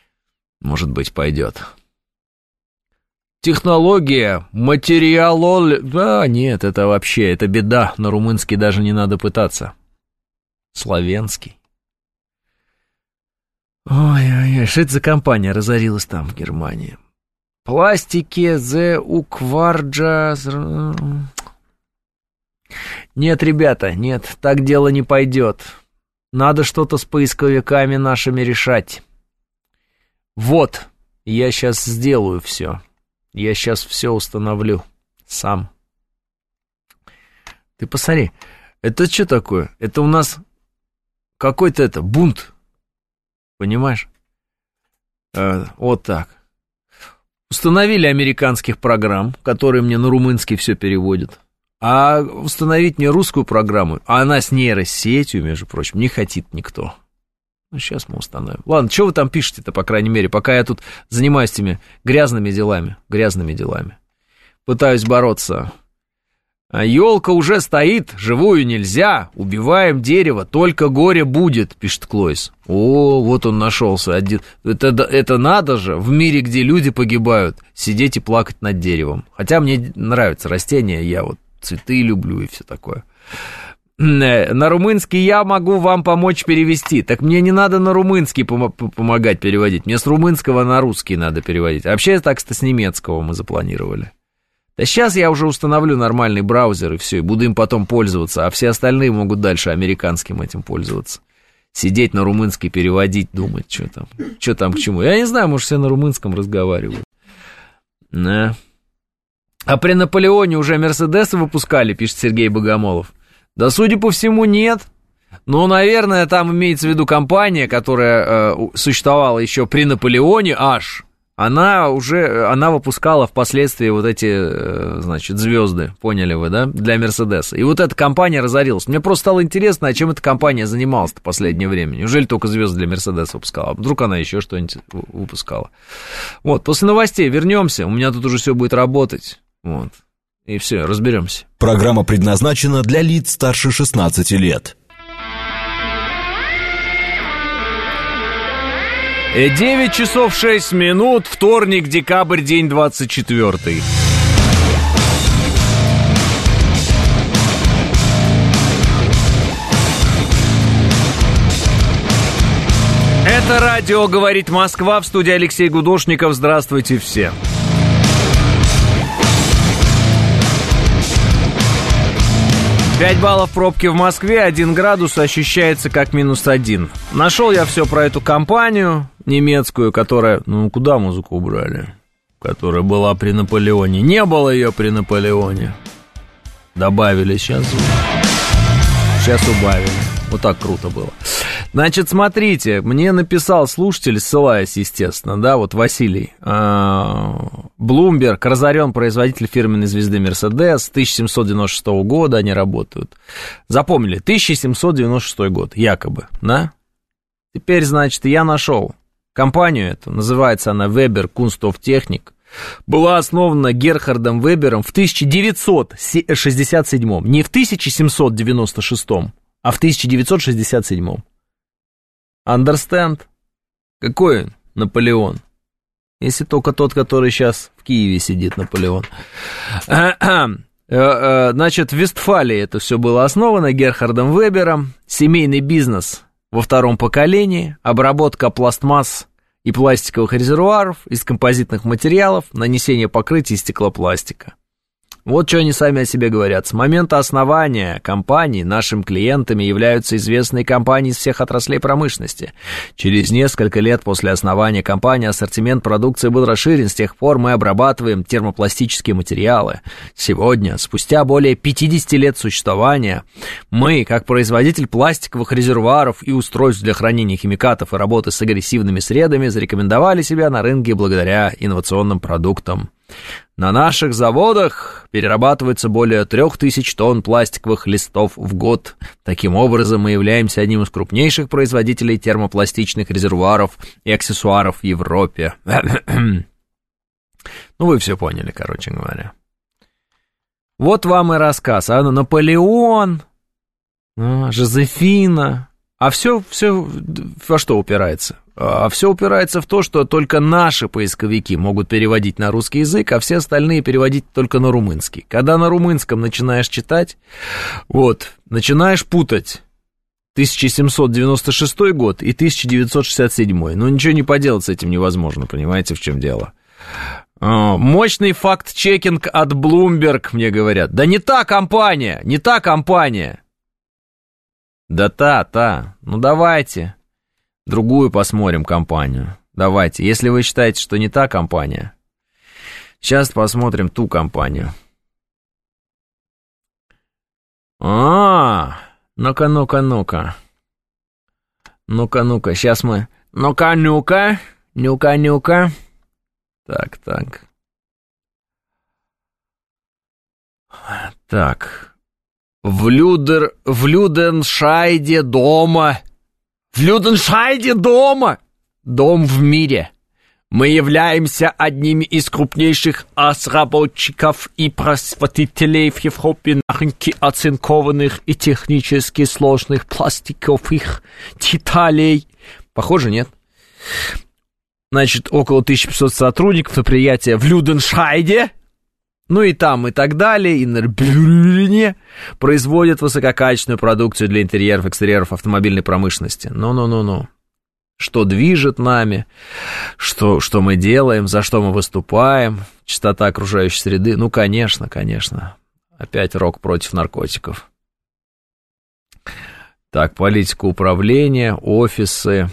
Speaker 2: Технология, Да, нет, это вообще, это беда. На румынский даже не надо пытаться. Славянский. Ой, что это за компания разорилась там, в Германии? Пластики, Укварджа... Нет, ребята, нет, так дело не пойдет. Надо что-то с поисковиками нашими решать. Вот, я сейчас сделаю все. Я сейчас все установлю сам. Ты посмотри, это что такое? Это у нас какой-то бунт. Понимаешь? Вот так. Установили американских программ, которые мне на румынский все переводят. А установить мне русскую программу, а она с нейросетью, между прочим, не хотит никто. Ну, сейчас мы установим. Ладно, что вы там пишете-то, по крайней мере, пока я тут занимаюсь этими грязными делами. Пытаюсь бороться. А елка уже стоит, живую нельзя, убиваем дерево, только горе будет, пишет Клойс. О, вот он нашелся. Это надо же, в мире, где люди погибают, сидеть и плакать над деревом. Хотя мне нравятся растения, я вот цветы люблю и все такое. На румынский я могу вам помочь перевести. Так мне не надо на румынский помогать переводить. Мне с румынского на русский надо переводить. А вообще так-то с немецкого мы запланировали. Да сейчас я уже установлю нормальный браузер и все, и буду им потом пользоваться, а все остальные могут дальше американским этим пользоваться. Сидеть на румынский, переводить, думать, что там к чему. Я не знаю, может, все на румынском разговаривают. Да. А при Наполеоне уже Мерседесы выпускали, пишет Сергей Богомолов. Да, судя по всему, нет. Ну, наверное, там имеется в виду компания, которая существовала еще при Наполеоне аж. Она выпускала впоследствии вот эти, значит, звезды, поняли вы, да, для Мерседеса. И вот эта компания разорилась. Мне просто стало интересно, а чем эта компания занималась-то в последнее время. Неужели только звезды для Мерседеса выпускала? А вдруг она еще что-нибудь выпускала? Вот, после новостей вернемся. У меня тут уже все будет работать. Вот. И все, разберемся.
Speaker 1: Программа предназначена для лиц старше 16 лет.
Speaker 2: 9 часов 6 минут, вторник, декабрь, день 24. Это радио «Говорит Москва», в студии Алексей Гудошников. Здравствуйте все. «5 баллов пробки в Москве, 1 градус, ощущается как -1. Нашел я все про эту компанию немецкую, которая... Ну, куда музыку убрали? Которая была при Наполеоне. Не было ее при Наполеоне. Добавили сейчас. Сейчас убавили. Вот так круто было. Значит, смотрите, мне написал слушатель, ссылаясь, естественно, да, вот Василий. Bloomberg, разорен производитель фирменной звезды Mercedes, с 1796 года они работают. Запомнили, 1796 год, якобы, да? Теперь, значит, я нашел компанию эту, называется она Weber Kunststofftechnik. Была основана Герхардом Вебером в 1967, не в 1796, а в 1967. Understand? Какой Наполеон? Если только тот, который сейчас в Киеве сидит, Наполеон. Значит, в Вестфалии это все было основано Герхардом Вебером. Семейный бизнес во втором поколении. Обработка пластмасс и пластиковых резервуаров из композитных материалов, нанесение покрытия из стеклопластика. Вот что они сами о себе говорят. С момента основания компании нашими клиентами являются известные компании из всех отраслей промышленности. Через несколько лет после основания компании ассортимент продукции был расширен. С тех пор мы обрабатываем термопластические материалы. Сегодня, спустя более 50 лет существования, мы, как производитель пластиковых резервуаров и устройств для хранения химикатов и работы с агрессивными средами, зарекомендовали себя на рынке благодаря инновационным продуктам. На наших заводах перерабатывается более 3000 тонн пластиковых листов в год. Таким образом, мы являемся одним из крупнейших производителей термопластичных резервуаров и аксессуаров в Европе. Ну, вы все поняли, короче говоря. Вот вам и рассказ. Наполеон, Жозефина. А все во что упирается? А все упирается в то, что только наши поисковики могут переводить на русский язык, а все остальные переводить только на румынский. Когда на румынском начинаешь читать, вот, начинаешь путать 1796 год и 1967. Ну, ничего не поделать с этим невозможно, понимаете, в чем дело. Мощный факт-чекинг от Bloomberg, мне говорят. Да не та компания, не та компания. Да та. Ну, давайте другую посмотрим компанию. Давайте. Если вы считаете, что не та компания, сейчас посмотрим ту компанию. Ну-ка. Сейчас мы... Ну-ка. Так. В Люденшайде дома. Дом в мире. Мы являемся одними из крупнейших разработчиков и производителей в Европе на рынке оцинкованных и технически сложных пластиковых деталей. Похоже, нет? Значит, около 1500 сотрудников предприятия в Люденшайде. Ну и там, и так далее, и на Берлине производят высококачественную продукцию для интерьеров, экстерьеров автомобильной промышленности. Ну. Что движет нами, что мы делаем, за что мы выступаем, чистота окружающей среды. Ну, конечно. Опять рок против наркотиков. Так, политика управления, офисы.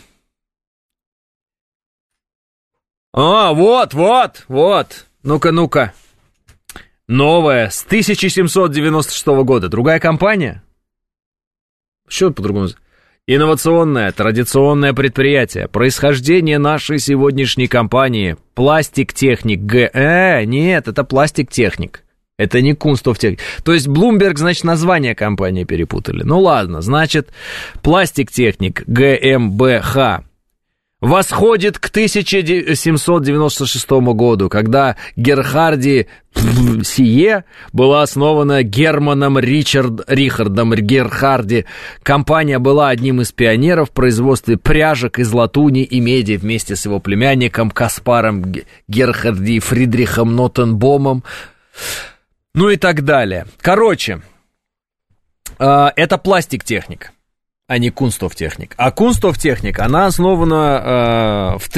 Speaker 2: Вот. Ну-ка. Новая, с 1796 года. Другая компания? Что по-другому? Инновационное, традиционное предприятие. Происхождение нашей сегодняшней компании. Пластик-техник. Нет, это пластик-техник. Это не Kunststoff-техник. То есть Bloomberg, значит, название компании перепутали. Ну ладно, значит, пластик-техник ГМБХ восходит к 1796 году, когда Герхарди Сие была основана Германом Рихардом Герхарди. Компания была одним из пионеров в производстве пряжек из латуни и меди вместе с его племянником Каспаром Герхарди Фридрихом Нотенбомом. Ну и так далее. Короче, это пластик-техник, а не Kunststoff-техник. А Kunststoff-техник, она основана в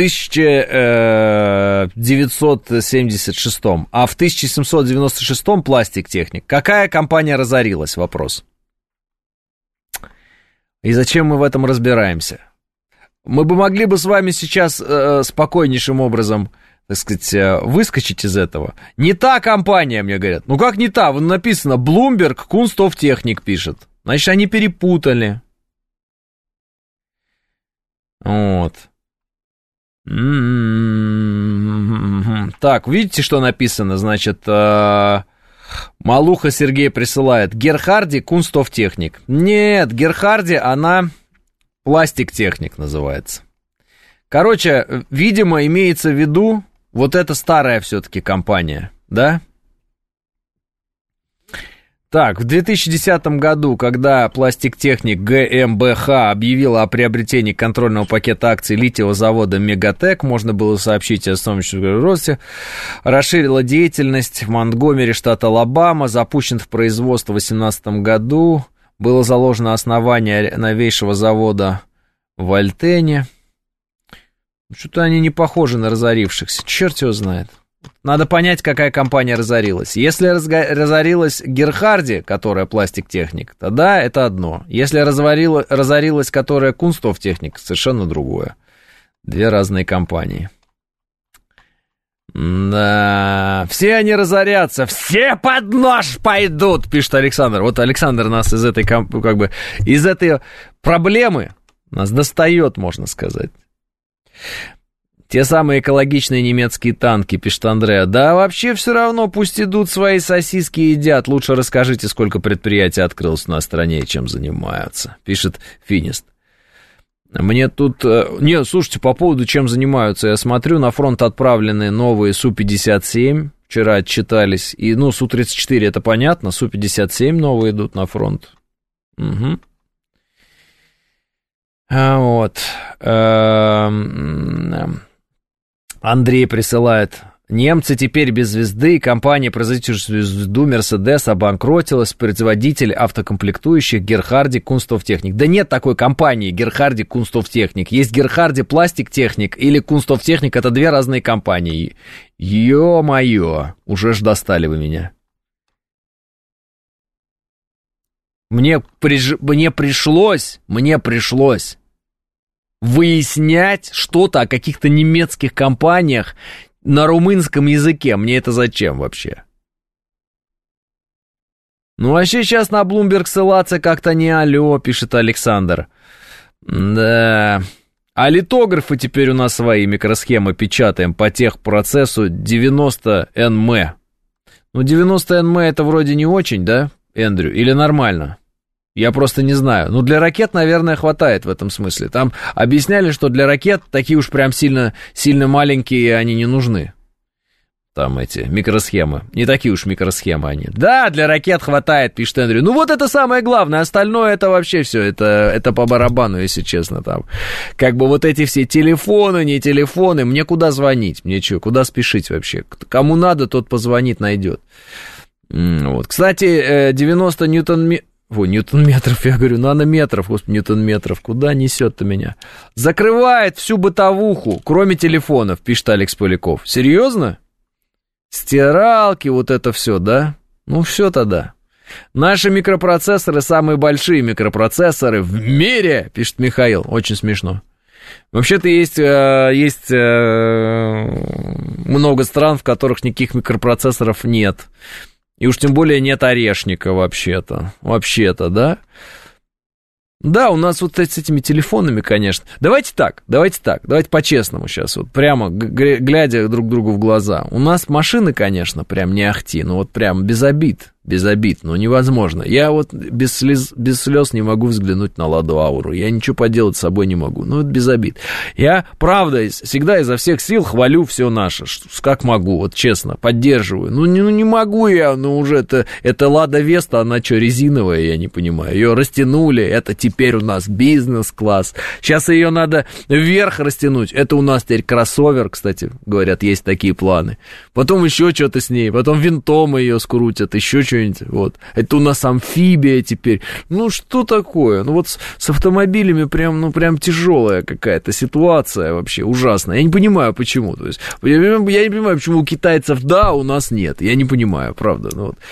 Speaker 2: 1976, а в 1796 пластик-техник. Какая компания разорилась? Вопрос. И зачем мы в этом разбираемся? Мы бы могли бы с вами сейчас спокойнейшим образом, так сказать, выскочить из этого. Не та компания, мне говорят. Ну как не та? Вон написано Bloomberg Kunststoff-техник пишет. Значит, они перепутали. Вот. Так, видите, что написано? Значит, Малуха Сергей присылает. Герхарди Kunststoff-техник. Нет, Герхарди, она пластик-техник называется. Короче, видимо, имеется в виду вот эта старая все-таки компания, да? Так, в 2010 году, когда пластик-техник ГМБХ объявила о приобретении контрольного пакета акций литиевого завода Мегатек, можно было сообщить о стоимостном росте, расширила деятельность в Монтгомери, штат Алабама, запущен в производство в 2018 году, было заложено основание новейшего завода в Альтене. Что-то они не похожи на разорившихся, черт его знает. Надо понять, какая компания разорилась. Если разорилась Герхарди, которая пластик-техник, тогда это одно. Если разорилась, которая Kunststoff-техник, совершенно другое. Две разные компании. Да, все они разорятся, все под нож пойдут, пишет Александр. Вот Александр нас из этой, из этой проблемы нас достает, можно сказать. Те самые экологичные немецкие танки, пишет Андреа. Да вообще все равно, пусть идут свои сосиски и едят. Лучше расскажите, сколько предприятий открылось на стране и чем занимаются, пишет Финист. Мне тут... Нет, слушайте, по поводу чем занимаются. Я смотрю, на фронт отправлены новые Су-57. Вчера отчитались. И, Су-34 это понятно. Су-57 новые идут на фронт. Угу. Вот. Андрей присылает. Немцы теперь без звезды. Компания, производитель звезду Мерседес, обанкротилась. Производитель автокомплектующих Герхарди Kunststoff-техник. Да нет такой компании Герхарди Kunststoff-техник. Есть Герхарди Пластик-техник или Kunststoff-техник. Это две разные компании. Ё-моё, уже ж достали вы меня. Мне пришлось выяснять что-то о каких-то немецких компаниях на румынском языке. Мне это зачем вообще? Вообще сейчас на Bloomberg ссылаться как-то не алё, пишет Александр. Да. А литографы теперь у нас свои микросхемы печатаем по техпроцессу 90НМ. 90НМ это вроде не очень, да, Эндрю? Или нормально? Я просто не знаю. Для ракет, наверное, хватает в этом смысле. Там объясняли, что для ракет такие уж прям сильно маленькие они не нужны. Там эти микросхемы. Не такие уж микросхемы они. Да, для ракет хватает, пишет Эндрю. Ну вот это самое главное. Остальное это вообще все. Это по барабану, если честно. Там. Как бы вот эти все телефоны, не телефоны. Мне куда звонить? Мне что, куда спешить вообще? Кому надо, тот позвонит, найдет. Вот. Кстати, 90 ньютон-метров, я говорю, нанометров, господи, ньютон-метров. Куда несет-то меня? Закрывает всю бытовуху, кроме телефонов, пишет Алекс Поляков. Серьезно? Стиралки, вот это все, да? Ну, все тогда. Наши микропроцессоры самые большие микропроцессоры в мире, пишет Михаил. Очень смешно. Вообще-то есть много стран, в которых никаких микропроцессоров нет. И уж тем более нет орешника вообще-то. Вообще-то, да? Да, у нас вот с этими телефонами, конечно. Давайте по-честному сейчас, вот прямо глядя друг другу в глаза. У нас машины, конечно, прям не ахти, но вот прям без обид, но невозможно. Я вот без слез не могу взглянуть на Ладу Ауру, я ничего поделать с собой не могу, ну, это без обид. Я, правда, всегда изо всех сил хвалю все наше, как могу, вот честно, поддерживаю. Ну, не могу я, уже это Лада Веста, она что, резиновая, я не понимаю. Ее растянули, это теперь у нас бизнес-класс. Сейчас ее надо вверх растянуть, это у нас теперь кроссовер, кстати, говорят, есть такие планы. Потом еще что-то с ней, потом винтом ее скрутят, еще что-нибудь. Вот. Это у нас амфибия теперь. Ну, что такое? Ну, вот с автомобилями прям тяжелая какая-то ситуация вообще, ужасная. Я не понимаю, почему. То есть, я не понимаю, почему у китайцев да, у нас нет. Я не понимаю, правда. Ну, вот.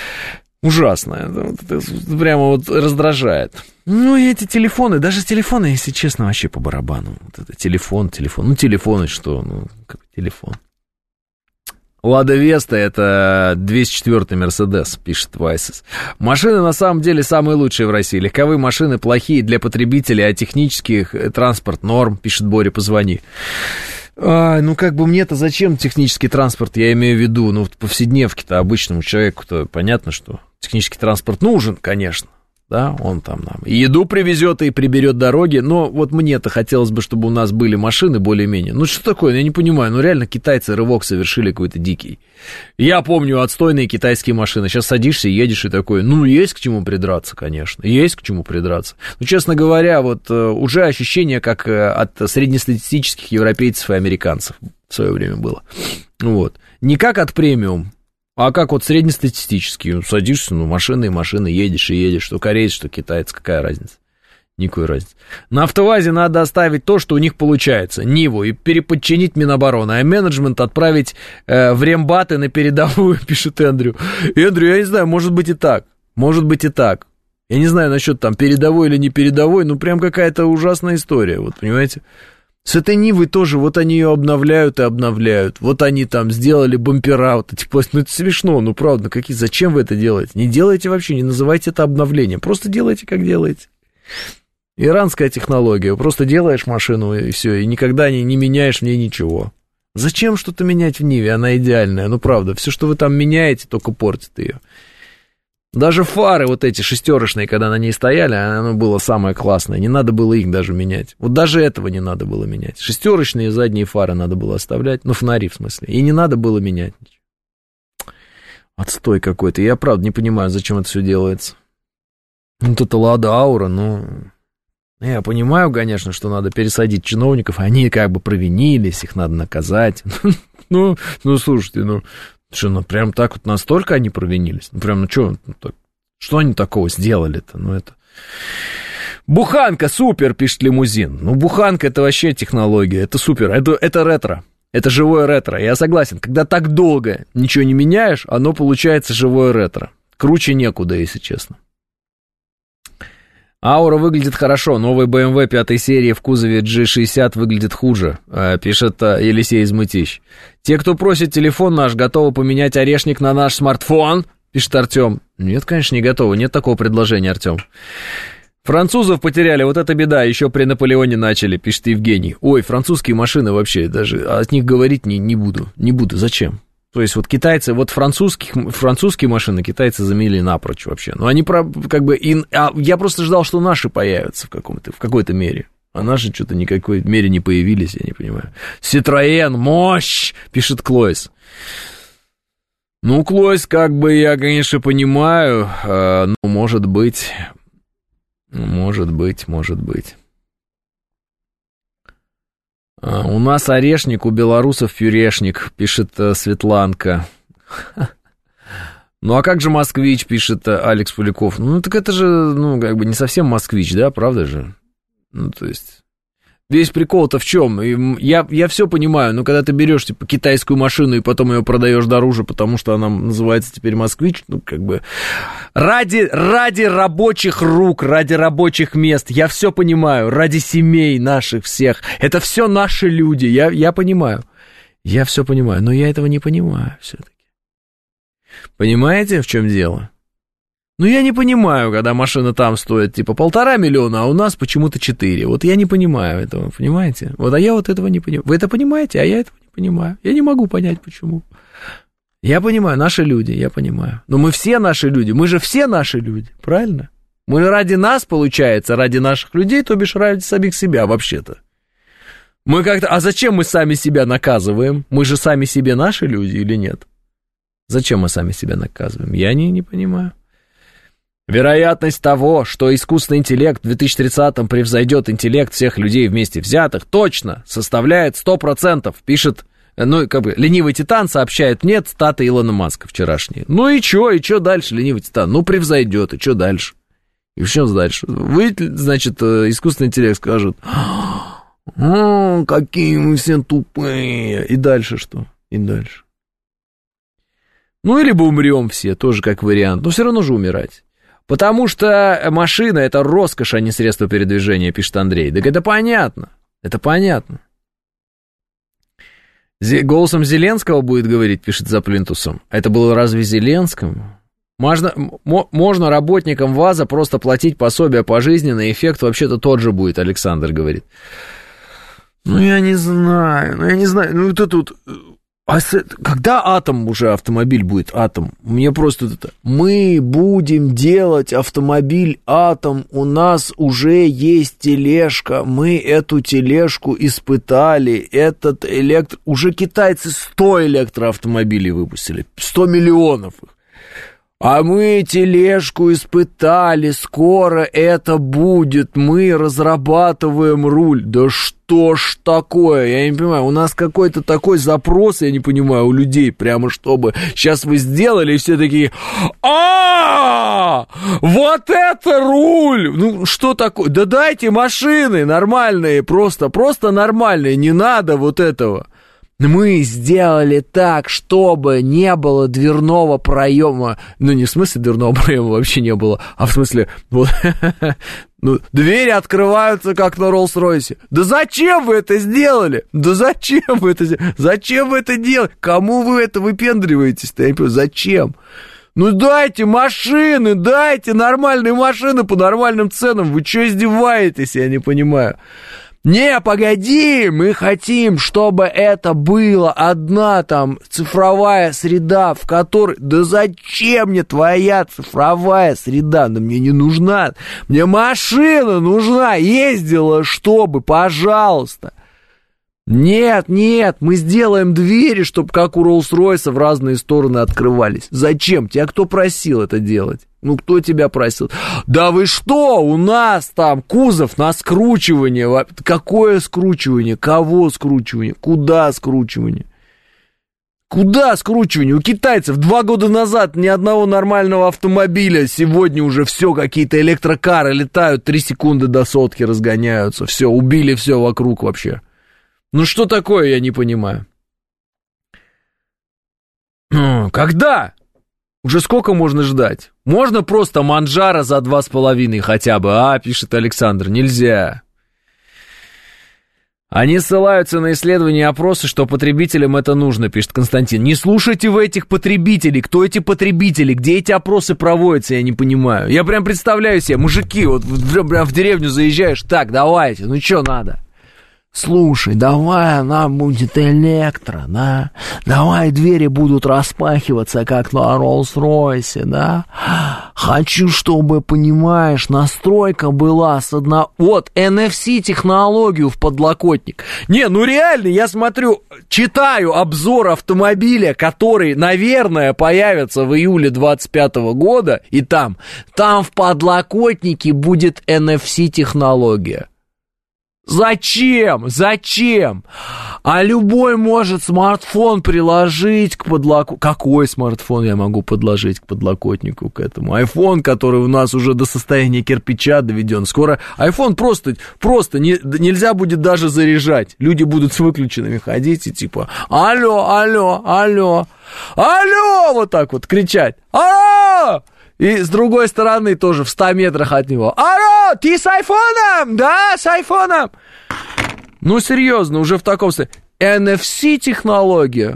Speaker 2: Ужасно. Это прямо вот раздражает. Ну, и эти телефоны, даже телефоны, если честно, вообще по барабану. Вот это телефон. Ну, телефон и что? Ну, как телефон. Лада Веста — это 204-й Мерседес, пишет Вайсес. Машины на самом деле самые лучшие в России. Легковые машины плохие для потребителей, а технических транспорт норм, пишет Боря, позвони. Ну, как бы мне-то зачем технический транспорт, я имею в виду, ну, в повседневке-то обычному человеку-то понятно, что технический транспорт нужен, конечно. Да, он там нам и еду привезет, и приберет дороги, но вот мне-то хотелось бы, чтобы у нас были машины более-менее. Ну, что такое, я не понимаю, ну, реально китайцы рывок совершили какой-то дикий. Я помню отстойные китайские машины, сейчас садишься, едешь и такой, ну, есть к чему придраться, конечно, есть к чему придраться. Но, честно говоря, вот уже ощущение, как от среднестатистических европейцев и американцев в свое время было. Вот. Не как от премиум, а как вот среднестатистический, садишься, ну, машины, едешь и едешь, что кореец, что китаец, какая разница? Никакой разницы. На АвтоВАЗе надо оставить то, что у них получается, Ниву, и переподчинить Минобороны, а менеджмент отправить в рембаты на передовую, пишет Эндрю. Эндрю, я не знаю, может быть и так. Я не знаю насчет там передовой или не передовой, ну, прям какая-то ужасная история, вот, понимаете? С этой Нивой тоже, вот они ее обновляют и обновляют. Вот они там сделали бампера, вот эти пластики. Ну, это смешно, ну, правда, зачем вы это делаете? Не делайте вообще, не называйте это обновлением. Просто делайте, как делаете. Иранская технология. Просто делаешь машину, и все, и никогда не меняешь в ней ничего. Зачем что-то менять в Ниве? Она идеальная, ну, правда. Все, что вы там меняете, только портит ее. Даже фары вот эти шестерочные, когда на ней стояли, оно было самое классное. Не надо было их даже менять. Вот даже этого не надо было менять. Шестерочные задние фары надо было оставлять. Ну, фонари в смысле. И не надо было менять ничего. Отстой какой-то. Я, правда, не понимаю, зачем это все делается. Ну, тут Лада Аура, ну... Я понимаю, конечно, что надо пересадить чиновников. Они как бы провинились, их надо наказать. Ну, слушайте, что, ну, прям так вот настолько они провинились? Ну, прям, что они такого сделали-то? Ну, это... Буханка, супер, пишет Лимузин. Ну, буханка — это вообще технология, это супер, это ретро. Это живое ретро, я согласен. Когда так долго ничего не меняешь, оно получается живое ретро. Круче некуда, если честно. Аура выглядит хорошо, новый BMW 5 серии в кузове G60 выглядит хуже, пишет Елисей из Мытищ. Те, кто просит телефон наш, готовы поменять орешник на наш смартфон, пишет Артем. Нет, конечно, не готовы, нет такого предложения, Артем. Французов потеряли, вот это беда, еще при Наполеоне начали, пишет Евгений. Ой, французские машины вообще, даже от них говорить не буду, зачем? То есть вот китайцы, вот французские машины китайцы заменили напрочь вообще. Но они как бы... я просто ждал, что наши появятся в какой-то мере. А наши что-то никакой мере не появились, я не понимаю. Citroёn, мощь, пишет Клоис. Ну, Клоис, как бы я, конечно, понимаю, но может быть. У нас орешник, у белорусов пюрешник, пишет Светланка. Ну, а как же москвич, пишет Алекс Поляков. Ну, так это же, ну, как бы не совсем москвич, да, правда же? Ну, то есть... Весь прикол-то в чем? Я все понимаю, но когда ты берешь, типа, китайскую машину и потом ее продаешь дороже, потому что она называется теперь москвич, ну, как бы... Ради рабочих рук, ради рабочих мест, я все понимаю, ради семей наших всех. Это все наши люди, я понимаю. Я все понимаю, но я этого не понимаю все-таки. Понимаете, в чем дело? Ну, я не понимаю, когда машина там стоит, типа, 1,5 миллиона, а у нас почему-то 4. Вот я не понимаю этого, понимаете? Вот, а я вот этого не понимаю. Вы это понимаете, а я этого не понимаю. Я не могу понять, почему. Я понимаю, наши люди, я понимаю. Но мы все наши люди, мы же все наши люди, правильно? Мы ради нас, получается, ради наших людей, то бишь ради самих себя, вообще-то. Мы как-то... А зачем мы сами себя наказываем? Мы же сами себе наши люди или нет? Зачем мы сами себя наказываем? Я не понимаю. Вероятность того, что искусственный интеллект в 2030-м превзойдет интеллект всех людей вместе взятых, точно составляет 100%, пишет, ну, как бы, ленивый титан сообщает мне цитаты Илона Маска вчерашние. Ну и чё дальше, ленивый титан? Ну, превзойдет, и чё дальше? И что дальше? Вы, значит, искусственный интеллект скажет, какие мы все тупые. И дальше что? И дальше. Ну, и либо умрем все, тоже как вариант, но все равно же умирать. Потому что машина — это роскошь, а не средство передвижения, пишет Андрей. Так это понятно, это понятно. Голосом Зеленского будет говорить, пишет за плинтусом. Это было разве Зеленскому? Можно работникам ВАЗа просто платить пособие пожизненно, эффект вообще-то тот же будет, Александр говорит. Ну, я не знаю, ну, это тут... А когда атом уже автомобиль будет, атом? Мне просто это... Мы будем делать автомобиль атом, у нас уже есть тележка, мы эту тележку испытали, этот уже китайцы 100 электроавтомобилей выпустили, 100 миллионов их. А мы тележку испытали, скоро это будет, мы разрабатываем руль. Да что ж такое, я не понимаю, у нас какой-то такой запрос, я не понимаю, у людей, прямо чтобы сейчас вы сделали, и все такие, вот это руль! Ну, что такое? Да дайте машины нормальные, просто нормальные, не надо вот этого. Мы сделали так, чтобы не было дверного проема. Ну, не в смысле дверного проема вообще не было, а в смысле, вот, ну, двери открываются, как на Роллс-Ройсе. Да зачем вы это сделали? Зачем вы это делаете? Кому вы это выпендриваетесь-то? Я не понимаю, зачем? Ну, дайте машины, дайте нормальные машины по нормальным ценам. Вы что издеваетесь, я не понимаю. Не, погоди, мы хотим, чтобы это была одна там цифровая среда, в которой... Да зачем мне твоя цифровая среда? Да мне не нужна. Мне машина нужна, ездила, чтобы, пожалуйста. Нет, мы сделаем двери, чтобы как у Роллс-Ройса в разные стороны открывались. Зачем? Тебя кто просил это делать? Ну, кто тебя просил? Да вы что? У нас там кузов на скручивание. Какое скручивание? Кого скручивание? Куда скручивание? Куда скручивание? У китайцев 2 года назад ни одного нормального автомобиля. Сегодня уже все, какие-то электрокары летают, 3 секунды до сотки разгоняются. Все, убили все вокруг вообще. Ну, что такое, я не понимаю. Когда? Уже сколько можно ждать? Можно просто Манджаро за 2,5 хотя бы, пишет Александр. Нельзя. Они ссылаются на исследования и опросы, что потребителям это нужно, пишет Константин. Не слушайте вы этих потребителей. Кто эти потребители? Где эти опросы проводятся, я не понимаю. Я прям представляю себе, мужики, вот прям в деревню заезжаешь. Так, давайте, ну что надо?
Speaker 3: Слушай, давай она будет электро, да? Давай двери будут распахиваться, как на Роллс-Ройсе, да? Хочу, чтобы, понимаешь, настройка была с одного... Вот, NFC-технологию в подлокотник. Не, ну реально, я смотрю, читаю обзор автомобиля, который, наверное, появится в июле 2025 года, и там в подлокотнике будет NFC-технология. Зачем? Зачем? А любой может смартфон приложить к подлокотнику. Какой смартфон я могу подложить к подлокотнику, к этому? iPhone, который у нас уже до состояния кирпича доведен. Скоро iPhone просто нельзя будет даже заряжать. Люди будут с выключенными ходить и типа алло, вот так вот кричать. Алло! И с другой стороны тоже в 100 метрах от него. Алло, ты с айфоном? Да, с айфоном. Ну, серьезно, уже в таком состоянии. NFC-технология.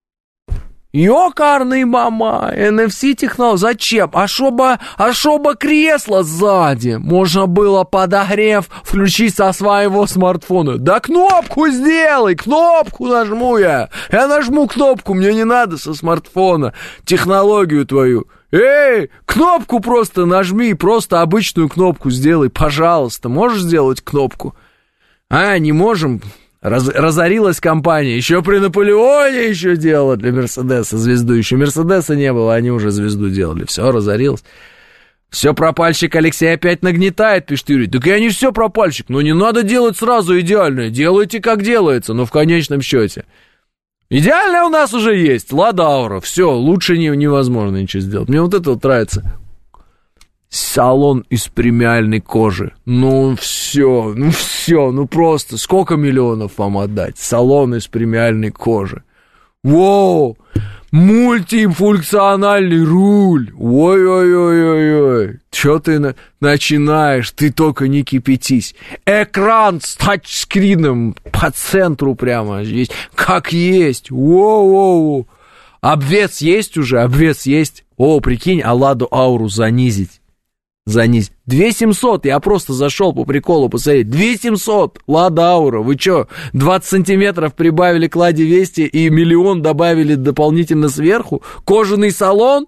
Speaker 3: Ёкарный мама, NFC-технология. Зачем? А чтобы кресло сзади можно было, подогрев, включить со своего смартфона. Да кнопку сделай, кнопку нажму я. Я нажму кнопку, мне не надо со смартфона технологию твою. Эй, кнопку просто нажми, просто обычную кнопку сделай, пожалуйста. Можешь сделать кнопку? Не можем. Разорилась компания. Еще при Наполеоне еще делала для Мерседеса звезду. Еще Мерседеса не было, они уже звезду делали. Все, разорилось. Все, пропальщик Алексей опять нагнетает, пишет Юрий. Так я не все пропальщик, но не надо делать сразу идеальное. Делайте, как делается, но в конечном счете. Идеальное у нас уже есть, Лада Аура, все, лучше невозможно ничего сделать. Мне вот это вот нравится. Салон из премиальной кожи. Ну все, просто сколько миллионов вам отдать? Салон из премиальной кожи. Воу, мультифункциональный руль. Ой-ой-ой-ой-ой. Че ты начинаешь? Ты только не кипятись. Экран с тачскрином по центру прямо есть. Как есть. Воу-воу. Обвес есть уже? Обвес есть. О, прикинь, Ладу Ауру занизить. 2700, я просто зашел по приколу посмотреть. 2700, Лада Аура, вы чё, 20 сантиметров прибавили к Ладе Весте и миллион добавили дополнительно сверху? Кожаный салон?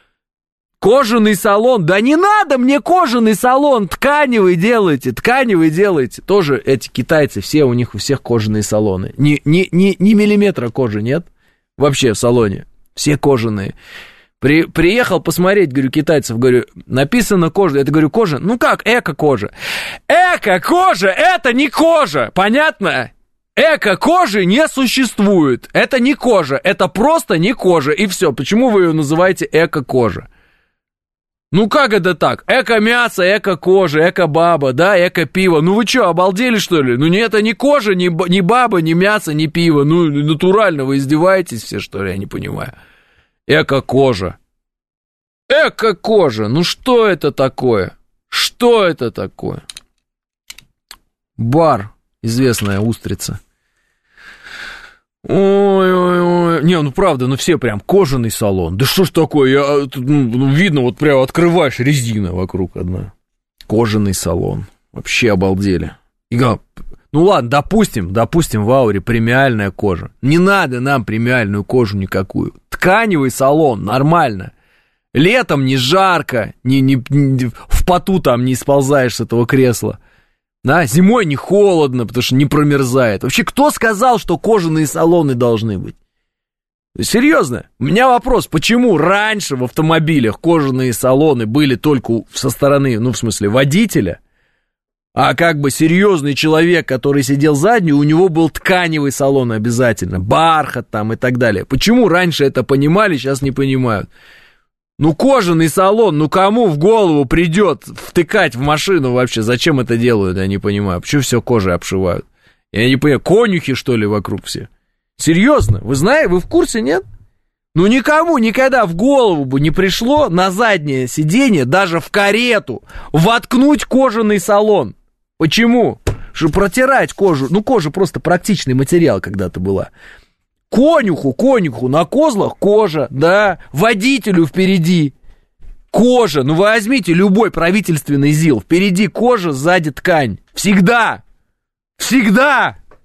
Speaker 3: Да не надо мне кожаный салон, тканевый делайте. Тоже эти китайцы, все у всех кожаные салоны. Ни миллиметра кожи нет вообще в салоне, все кожаные. Приехал посмотреть, говорю, китайцев, говорю, написано кожа. Я говорю, кожа? Ну как, эко-кожа? Эко-кожа, это не кожа, понятно? Эко-кожи не существует. Это не кожа, это просто не кожа. И все, почему вы ее называете эко-кожа? Ну как это так? Эко-мясо, эко-кожа, эко-баба, да, эко-пиво. Ну вы что, обалдели что ли? Ну не, это не кожа, не баба, не мясо, не пиво. Ну натурально, вы издеваетесь все, что ли? Я не понимаю. Эко-кожа. Эко-кожа. Ну что это такое? Бар. Известная устрица. Ой-ой-ой. Не, ну правда, ну все прям кожаный салон. Да что ж такое? Видно, вот прям открываешь, резина вокруг одна. Кожаный салон. Вообще обалдели. Ну ладно, допустим, в Ауре премиальная кожа. Не надо нам премиальную кожу никакую. Тканевый салон, нормально. Летом не жарко, в поту там не сползаешь с этого кресла. Да, зимой не холодно, потому что не промерзает. Вообще, кто сказал, что кожаные салоны должны быть? Серьезно, у меня вопрос, почему раньше в автомобилях кожаные салоны были только со стороны, в смысле, водителя, а как бы серьезный человек, который сидел сзади, у него был тканевый салон обязательно, бархат там и так далее. Почему раньше это понимали, сейчас не понимают? Кожаный салон, кому в голову придет втыкать в машину вообще? Зачем это делают, я не понимаю. Почему все кожей обшивают? Я не понимаю, конюхи, что ли, вокруг все? Серьезно? Вы знаете, вы в курсе, нет? Никому никогда в голову бы не пришло на заднее сиденье, даже в карету, воткнуть кожаный салон. Почему? Чтобы протирать кожу. Кожа просто практичный материал когда-то была. Конюху на козлах кожа, да, водителю впереди кожа. Вы возьмите любой правительственный ЗИЛ, впереди кожа, сзади ткань. Всегда.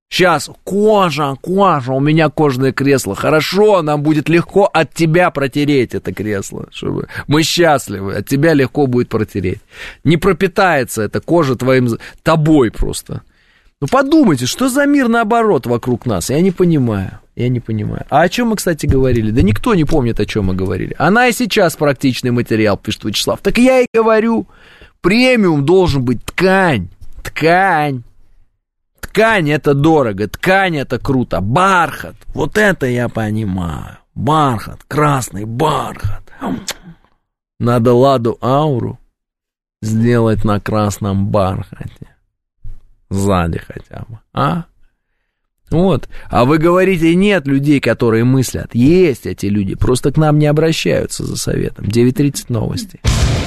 Speaker 3: Сейчас кожа, у меня кожаное кресло. Хорошо, нам будет легко от тебя протереть это кресло. Чтобы мы счастливы, от тебя легко будет протереть. Не пропитается эта кожа тобой просто. Ну подумайте, что за мир наоборот вокруг нас? Я не понимаю. А о чем мы, кстати, говорили? Да никто не помнит, о чем мы говорили. Она и сейчас практичный материал, пишет Вячеслав. Так я и говорю, премиум должен быть ткань. Ткань это дорого, ткань это круто, бархат, вот это я понимаю, бархат, красный бархат. Надо Ладу Ауру сделать на красном бархате, сзади хотя бы, а? Вот, а вы говорите, нет людей, которые мыслят, есть эти люди, просто к нам не обращаются за советом. 9:30 новости.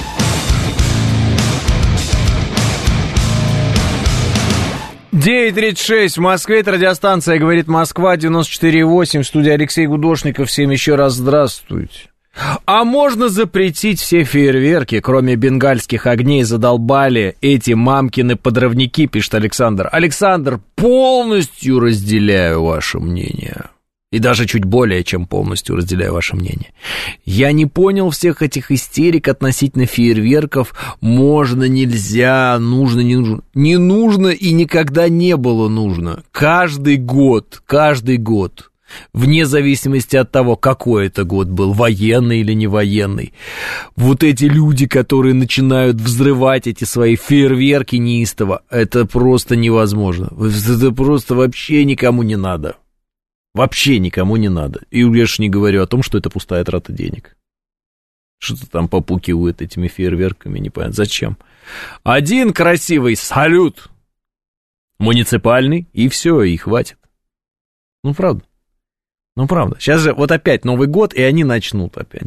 Speaker 2: 9:36 в Москве, это радиостанция «Говорит Москва», 94,8, в студии Алексей Гудошников, всем еще раз здравствуйте. А можно запретить все фейерверки, кроме бенгальских огней, задолбали эти мамкины подрывники, пишет Александр. Александр, полностью разделяю ваше мнение. И даже чуть более, чем полностью разделяю ваше мнение. Я не понял всех этих истерик относительно фейерверков. Можно, нельзя, нужно, не нужно. Не нужно и никогда не было нужно. Каждый год, вне зависимости от того, какой это год был, военный или не военный. Вот эти люди, которые начинают взрывать эти свои фейерверки неистово, это просто невозможно. Это просто вообще никому не надо. Вообще никому не надо. И я же не говорю о том, что это пустая трата денег. Что-то там попукивают этими фейерверками, непонятно зачем. Один красивый салют муниципальный, и все, и хватит. Ну, правда. Сейчас же вот опять Новый год, и они начнут опять.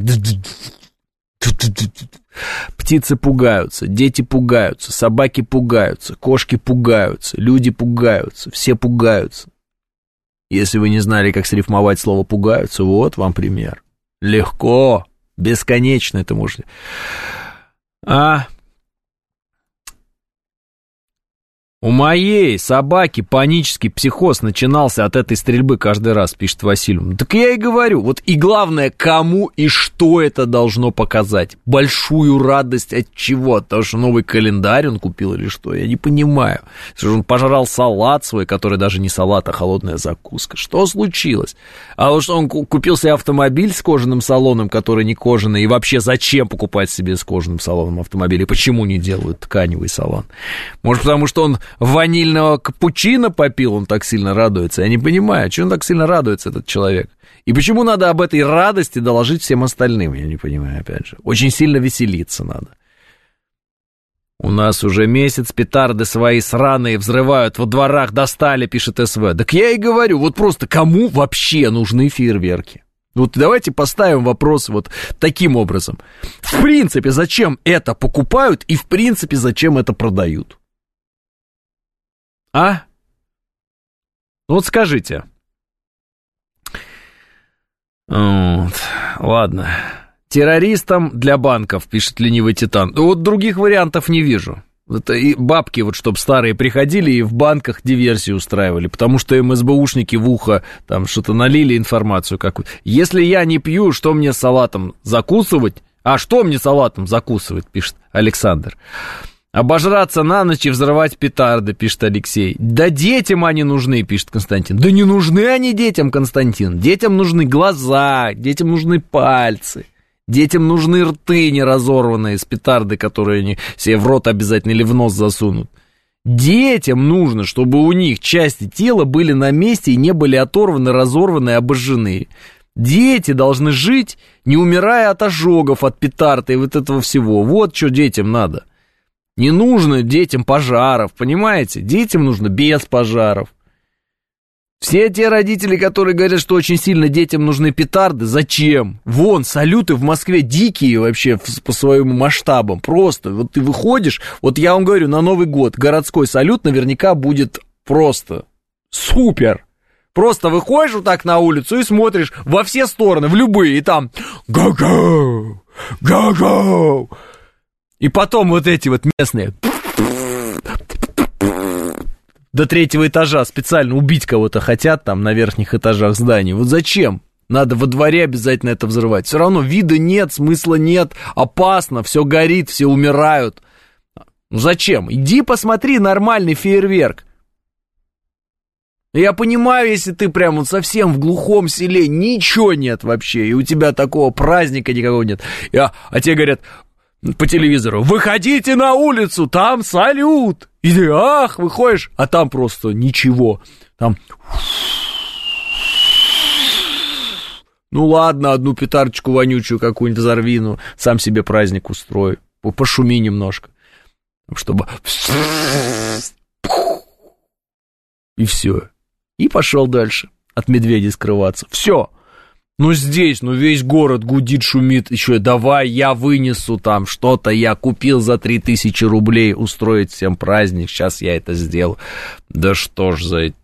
Speaker 2: Птицы пугаются, дети пугаются, собаки пугаются, кошки пугаются, люди пугаются, все пугаются. Если вы не знали, как срифмовать слово «пугаются», вот вам пример. Легко, бесконечно это можете. У моей собаки панический психоз начинался от этой стрельбы каждый раз, пишет Василий. Так я и говорю, вот и главное, кому и что это должно показать. Большую радость от чего? От того, что новый календарь он купил или что? Я не понимаю. Что он пожрал салат свой, который даже не салат, а холодная закуска. Что случилось? А вот что он купил себе автомобиль с кожаным салоном, который не кожаный, и вообще зачем покупать себе с кожаным салоном автомобиль? И почему не делают тканевый салон? Может, потому что он ванильного капучино попил, он так сильно радуется. Я не понимаю, чего он так сильно радуется, этот человек. И почему надо об этой радости доложить всем остальным, я не понимаю, опять же. Очень сильно веселиться надо. У нас уже месяц петарды свои сраные взрывают, во дворах достали, пишет СВ. Так я и говорю, вот просто кому вообще нужны фейерверки? Вот давайте поставим вопрос вот таким образом. В принципе, зачем это покупают и в принципе, зачем это продают? Вот скажите. Вот. Ладно. Террористам для банков, пишет ленивый Титан. Вот других вариантов не вижу. Это и бабки, вот чтобы старые приходили и в банках диверсии устраивали, потому что им СБУшники в ухо там что-то налили информацию какую-то. Если я не пью, что мне салатом закусывать? Что мне салатом закусывать, пишет Александр. Обожраться на ночь и взрывать петарды, пишет Алексей. Да детям они нужны, пишет Константин. Да не нужны они детям, Константин. Детям нужны глаза, детям нужны пальцы, детям нужны рты неразорванные с петарды, которые они себе в рот обязательно или в нос засунут. Детям нужно, чтобы у них части тела были на месте и не были оторваны, разорваны и обожжены. Дети должны жить, не умирая от ожогов, от петард и вот этого всего. Вот что детям надо. Не нужно детям пожаров, понимаете? Детям нужно без пожаров. Все те родители, которые говорят, что очень сильно детям нужны петарды, зачем? Вон, салюты в Москве дикие вообще по своим масштабам. Просто, вот ты выходишь, вот я вам говорю, на Новый год городской салют наверняка будет просто супер. Просто выходишь вот так на улицу и смотришь во все стороны, в любые, и там «Го-го! Го-го!» И потом вот эти вот местные до 3-го этажа специально убить кого-то хотят там на верхних этажах зданий. Вот зачем? Надо во дворе обязательно это взрывать. Все равно вида нет, смысла нет, опасно, все горит, все умирают. Ну зачем? Иди посмотри нормальный фейерверк. Я понимаю, если ты прям вот совсем в глухом селе, ничего нет вообще, и у тебя такого праздника никакого нет. А тебе говорят по телевизору: выходите на улицу, там салют. И ты, выходишь, а там просто ничего. Там... Ну ладно, одну петардочку вонючую какую-нибудь взорви, ну, сам себе праздник устрой. Пошуми немножко. Чтобы... И все. И пошел дальше от медведей скрываться. Все. Ну здесь, ну весь город гудит, шумит. Еще давай я вынесу там что-то. Я купил за 3000 рублей устроить всем праздник. Сейчас я это сделаю. Да что ж за...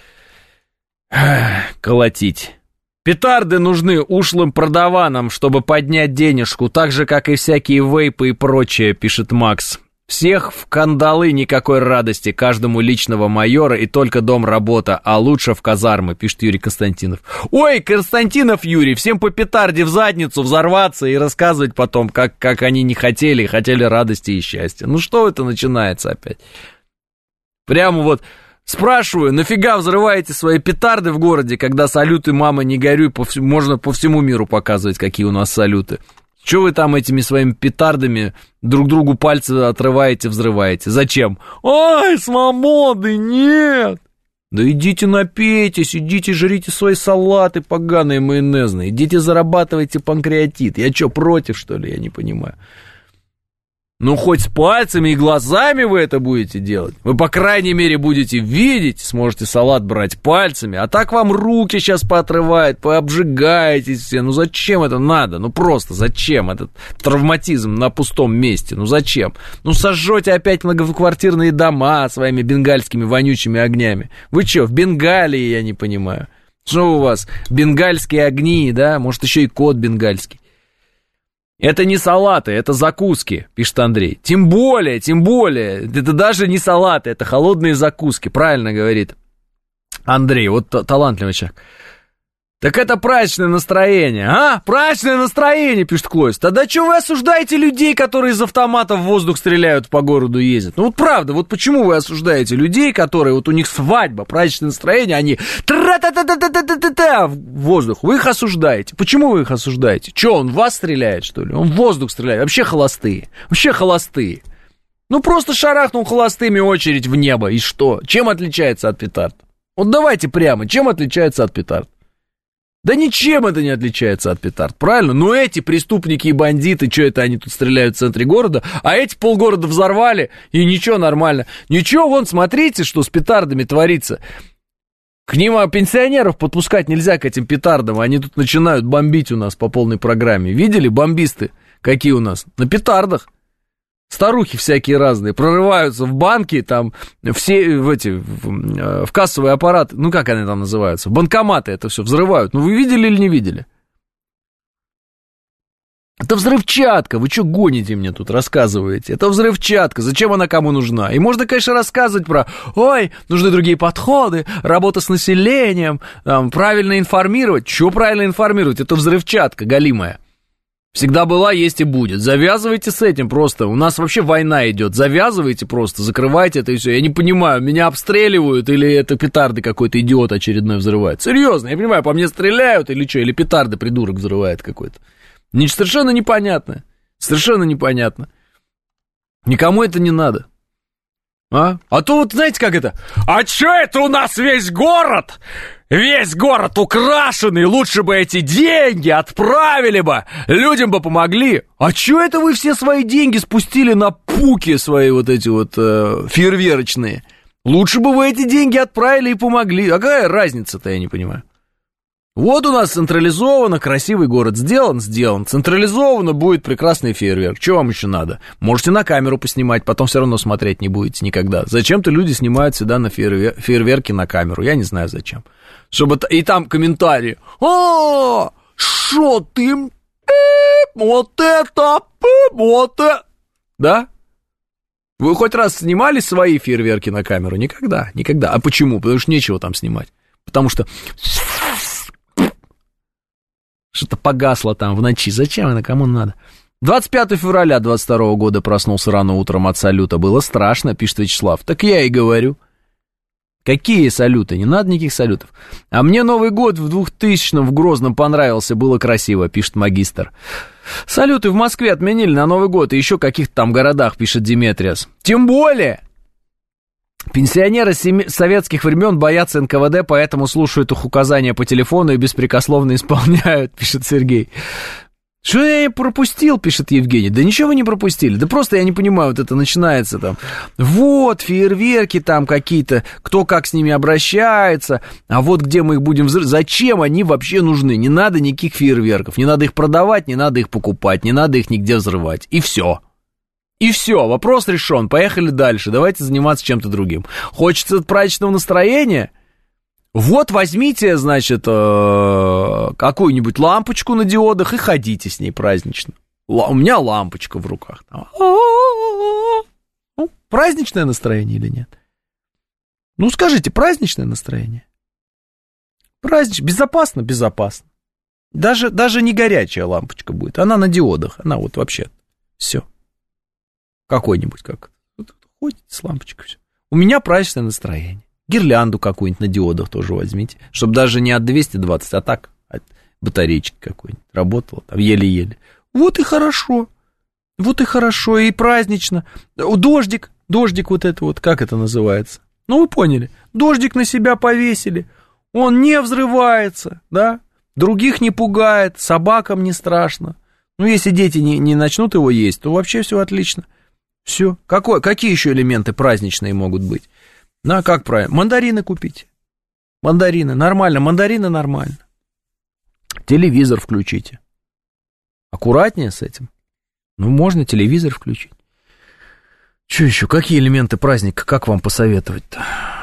Speaker 2: Колотить. Петарды нужны ушлым продаванам, чтобы поднять денежку. Так же, как и всякие вейпы и прочее, пишет Макс. Всех в кандалы, никакой радости, каждому личного майора и только дом работа, а лучше в казармы, пишет Юрий Константинов. Ой, Константинов Юрий, всем по петарде в задницу взорваться и рассказывать потом, как они не хотели, хотели радости и счастья. Ну что это начинается опять? Прямо вот спрашиваю, нафига взрываете свои петарды в городе, когда салюты «Мама, не горюй», можно по всему миру показывать, какие у нас салюты. Чего вы там этими своими петардами друг другу пальцы отрываете, взрываете? Зачем? Ай, свободы нет! Да идите напейтесь, идите жрите свои салаты поганые майонезные, идите зарабатывайте панкреатит. Я что, против, что ли? Я не понимаю. Ну, хоть с пальцами и глазами вы это будете делать. Вы, по крайней мере, будете видеть, сможете салат брать пальцами. А так вам руки сейчас поотрывают, пообжигаетесь все. Ну, зачем это надо? Ну, просто зачем этот травматизм на пустом месте? Ну, зачем? Ну, сожжете опять многоквартирные дома своими бенгальскими вонючими огнями. Вы что, в Бенгалии, я не понимаю. Что у вас, бенгальские огни, да? Может, еще и кот бенгальский. Это не салаты, это закуски, пишет Андрей. Тем более, это даже не салаты, это холодные закуски, правильно говорит Андрей, вот талантливый человек. Так это праздничное настроение, а? Праздничное настроение, пишет Клойс. Тогда что вы осуждаете людей, которые из автоматов в воздух стреляют, по городу ездят? Ну вот правда, вот почему вы осуждаете людей, которые, вот у них свадьба, праздничное настроение, они тра-та-та-та-та-та-та-та в воздух. Вы их осуждаете. Почему вы их осуждаете? Че, он в вас стреляет, что ли? Он в воздух стреляет. Вообще холостые. Ну просто шарахнул холостыми очередь в небо, и что? Чем отличается от петард? Вот давайте прямо, чем отличается от петард? Да ничем это не отличается от петард, правильно? Но эти преступники и бандиты, что это они тут стреляют в центре города, а эти полгорода взорвали, и ничего, нормально. Ничего, вон, смотрите, что с петардами творится. К ним пенсионеров подпускать нельзя, к этим петардам, они тут начинают бомбить у нас по полной программе. Видели, бомбисты какие у нас? На петардах. Старухи всякие разные, прорываются в банки, там, все в кассовые аппараты, ну, как они там называются, банкоматы это все взрывают. Ну, вы видели или не видели? Это взрывчатка, вы что гоните мне тут, рассказываете? Это взрывчатка, зачем она кому нужна? И можно, конечно, рассказывать про, ой, нужны другие подходы, работа с населением, там, правильно информировать. Чего правильно информировать? Это взрывчатка голимая. Всегда была, есть и будет. Завязывайте с этим просто. У нас вообще война идет. Завязывайте просто, закрывайте это и все. Я не понимаю, меня обстреливают или это петарды какой-то идиот очередной взрывает. Серьезно, я понимаю, по мне стреляют или что, или петарды придурок взрывает какой-то. Совершенно непонятно. Совершенно непонятно. Никому это не надо. А то вот знаете как это? А чё это у нас весь город? Весь город украшенный, лучше бы эти деньги отправили бы, людям бы помогли. А чё это вы все свои деньги спустили на пуки свои вот эти вот фейерверочные? Лучше бы вы эти деньги отправили и помогли. А какая разница-то, я не понимаю. Вот у нас централизованно красивый город сделан. Централизованно будет прекрасный фейерверк. Чего вам еще надо? Можете на камеру поснимать, потом все равно смотреть не будете никогда. Зачем-то люди снимают всегда на фейерверки на камеру. Я не знаю зачем. Чтобы... И там комментарии. Шо ты? Вот это. Да? Вы хоть раз снимали свои фейерверки на камеру? Никогда, никогда. А почему? Потому что нечего там снимать. Потому что что-то погасло там в ночи. Зачем это? Кому надо? 25 февраля 22 года проснулся рано утром от салюта. Было страшно, пишет Вячеслав. Так я и говорю. Какие салюты? Не надо никаких салютов. А мне Новый год в 2000-м в Грозном понравился, было красиво, пишет магистр. Салюты в Москве отменили на Новый год и еще в каких-то там городах, пишет Диметриас. Тем более, пенсионеры советских времен боятся НКВД, поэтому слушают их указания по телефону и беспрекословно исполняют, пишет Сергей. Что я пропустил, пишет Евгений. Да ничего вы не пропустили. Да просто я не понимаю, вот это начинается там. Вот, фейерверки там какие-то, кто как с ними обращается, а вот где мы их будем взрывать. Зачем они вообще нужны? Не надо никаких фейерверков, не надо их продавать, не надо их покупать, не надо их нигде взрывать. И все. И все, вопрос решен, поехали дальше, давайте заниматься чем-то другим. Хочется праздничного настроения? Вот возьмите, значит, какую-нибудь лампочку на диодах и ходите с ней празднично. У меня лампочка в руках. Ну, праздничное настроение или нет? Ну, скажите, праздничное настроение? Праздничное, безопасно, безопасно. Даже не горячая лампочка будет, она на диодах, она вот вообще, все. Какой-нибудь как. Вот, ходите с лампочкой, все. У меня праздничное настроение. Гирлянду какую-нибудь на диодах тоже возьмите, чтобы даже не от 220, а так, от батареечки какой-нибудь работала, там еле-еле. Вот и хорошо, и празднично. Дождик вот это вот, как это называется? Ну, вы поняли, дождик на себя повесили, он не взрывается, да, других не пугает, собакам не страшно. Ну, если дети не начнут его есть, то вообще все отлично. Все. Какие еще элементы праздничные могут быть? Ну, как правильно? Мандарины купите. Мандарины нормально. Телевизор включите. Аккуратнее с этим. Ну, можно телевизор включить. Что еще? Какие элементы праздника? Как вам посоветовать-то?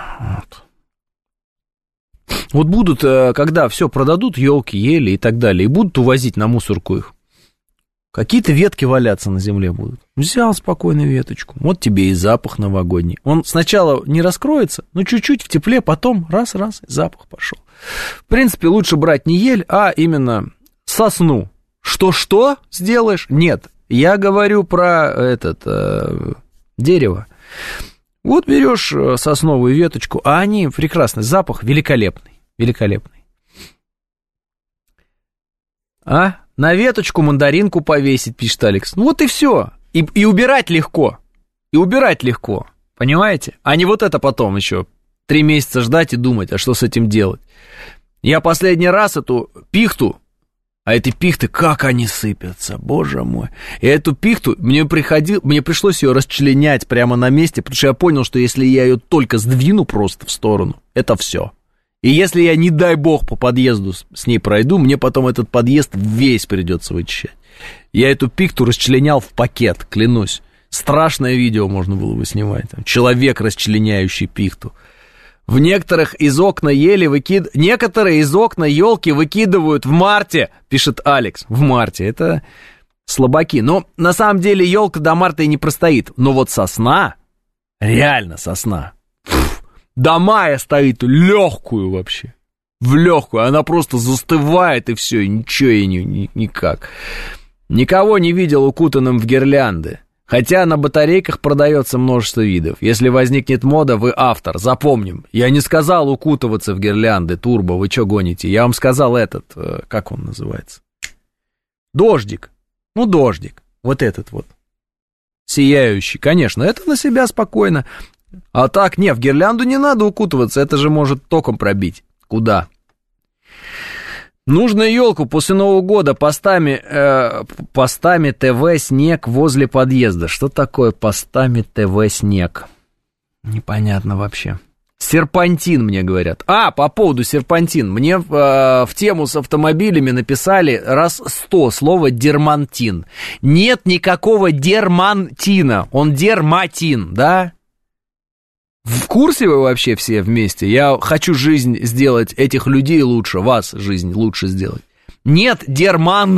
Speaker 2: Вот будут, когда все продадут, елки, ели и так далее, и будут увозить на мусорку их. Какие-то ветки валяться на земле будут. Взял спокойно веточку. Вот тебе и запах новогодний. Он сначала не раскроется, но чуть-чуть в тепле, потом раз-раз, запах пошел. В принципе, лучше брать не ель, а именно сосну. Что сделаешь? Нет, я говорю про дерево. Вот берешь сосновую веточку, а они прекрасный, запах великолепный. На веточку мандаринку повесить, пишет Алекс. Ну вот и все. И убирать легко. Понимаете? А не вот это потом еще 3 месяца ждать и думать, а что с этим делать. Я последний раз эту пихту, а эти пихты, как они сыпятся, боже мой. И эту пихту, мне пришлось ее расчленять прямо на месте, потому что я понял, что если я ее только сдвину просто в сторону, это все. И если я, не дай бог, по подъезду с ней пройду, мне потом этот подъезд весь придется вычищать. Я эту пихту расчленял в пакет, клянусь. Страшное видео можно было бы снимать. Там, человек, расчленяющий пихту. В некоторых из окна некоторые из окна елки выкидывают в марте, пишет Алекс. В марте, это слабаки. Но на самом деле елка до марта и не простоит. Но вот сосна, реально сосна, до мая стоит легкую вообще. В легкую. Она просто застывает, и все, и ничего ей никак. Никого не видел укутанным в гирлянды. Хотя на батарейках продается множество видов. Если возникнет мода, вы автор. Запомним. Я не сказал укутываться в гирлянды, турбо, вы что гоните? Я вам сказал как он называется? Дождик. Ну, дождик. Вот этот вот. Сияющий. Конечно, это на себя спокойно. А так, в гирлянду не надо укутываться, это же может током пробить. Куда? Нужно елку после Нового года постами ТВ снег возле подъезда. Что такое постами ТВ снег? Непонятно вообще. Серпантин, мне говорят. По поводу серпантин. Мне в тему с автомобилями написали раз 100 слово дермантин. Нет никакого дермантина. Он дерматин, да? В курсе вы вообще все вместе? Я хочу жизнь сделать этих людей лучше, вас жизнь лучше сделать. Нет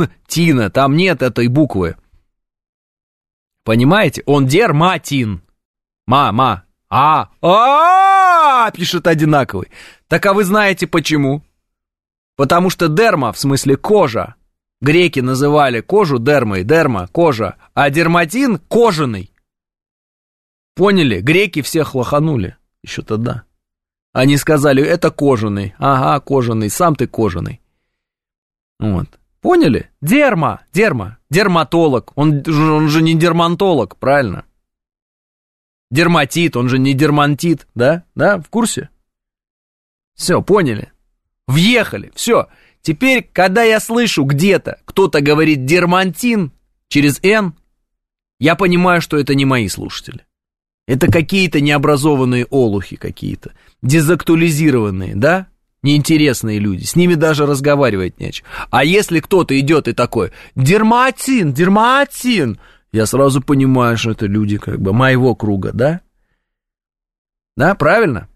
Speaker 2: дермантина, там нет этой буквы. Понимаете? Он дерматин. Пишет одинаковый. Так а вы знаете почему? Потому что дерма, в смысле кожа. Греки называли кожу дермой, дерма, кожа, а дерматин кожаный. Поняли? Греки всех лоханули еще тогда. Они сказали, это кожаный. Ага, кожаный, сам ты кожаный. Вот. Поняли? Дерматолог. Он же не дерматолог, правильно? Дерматит, он же не дермантит, да? Да, в курсе? Все, поняли? Въехали, все. Теперь, когда я слышу где-то, кто-то говорит дермантин через «н», я понимаю, что это не мои слушатели. Это какие-то необразованные олухи какие-то, дезактуализированные, да? Неинтересные люди, с ними даже разговаривать не о чем. А если кто-то идет и такой дерматин, я сразу понимаю, что это люди как бы моего круга, да? Да, правильно?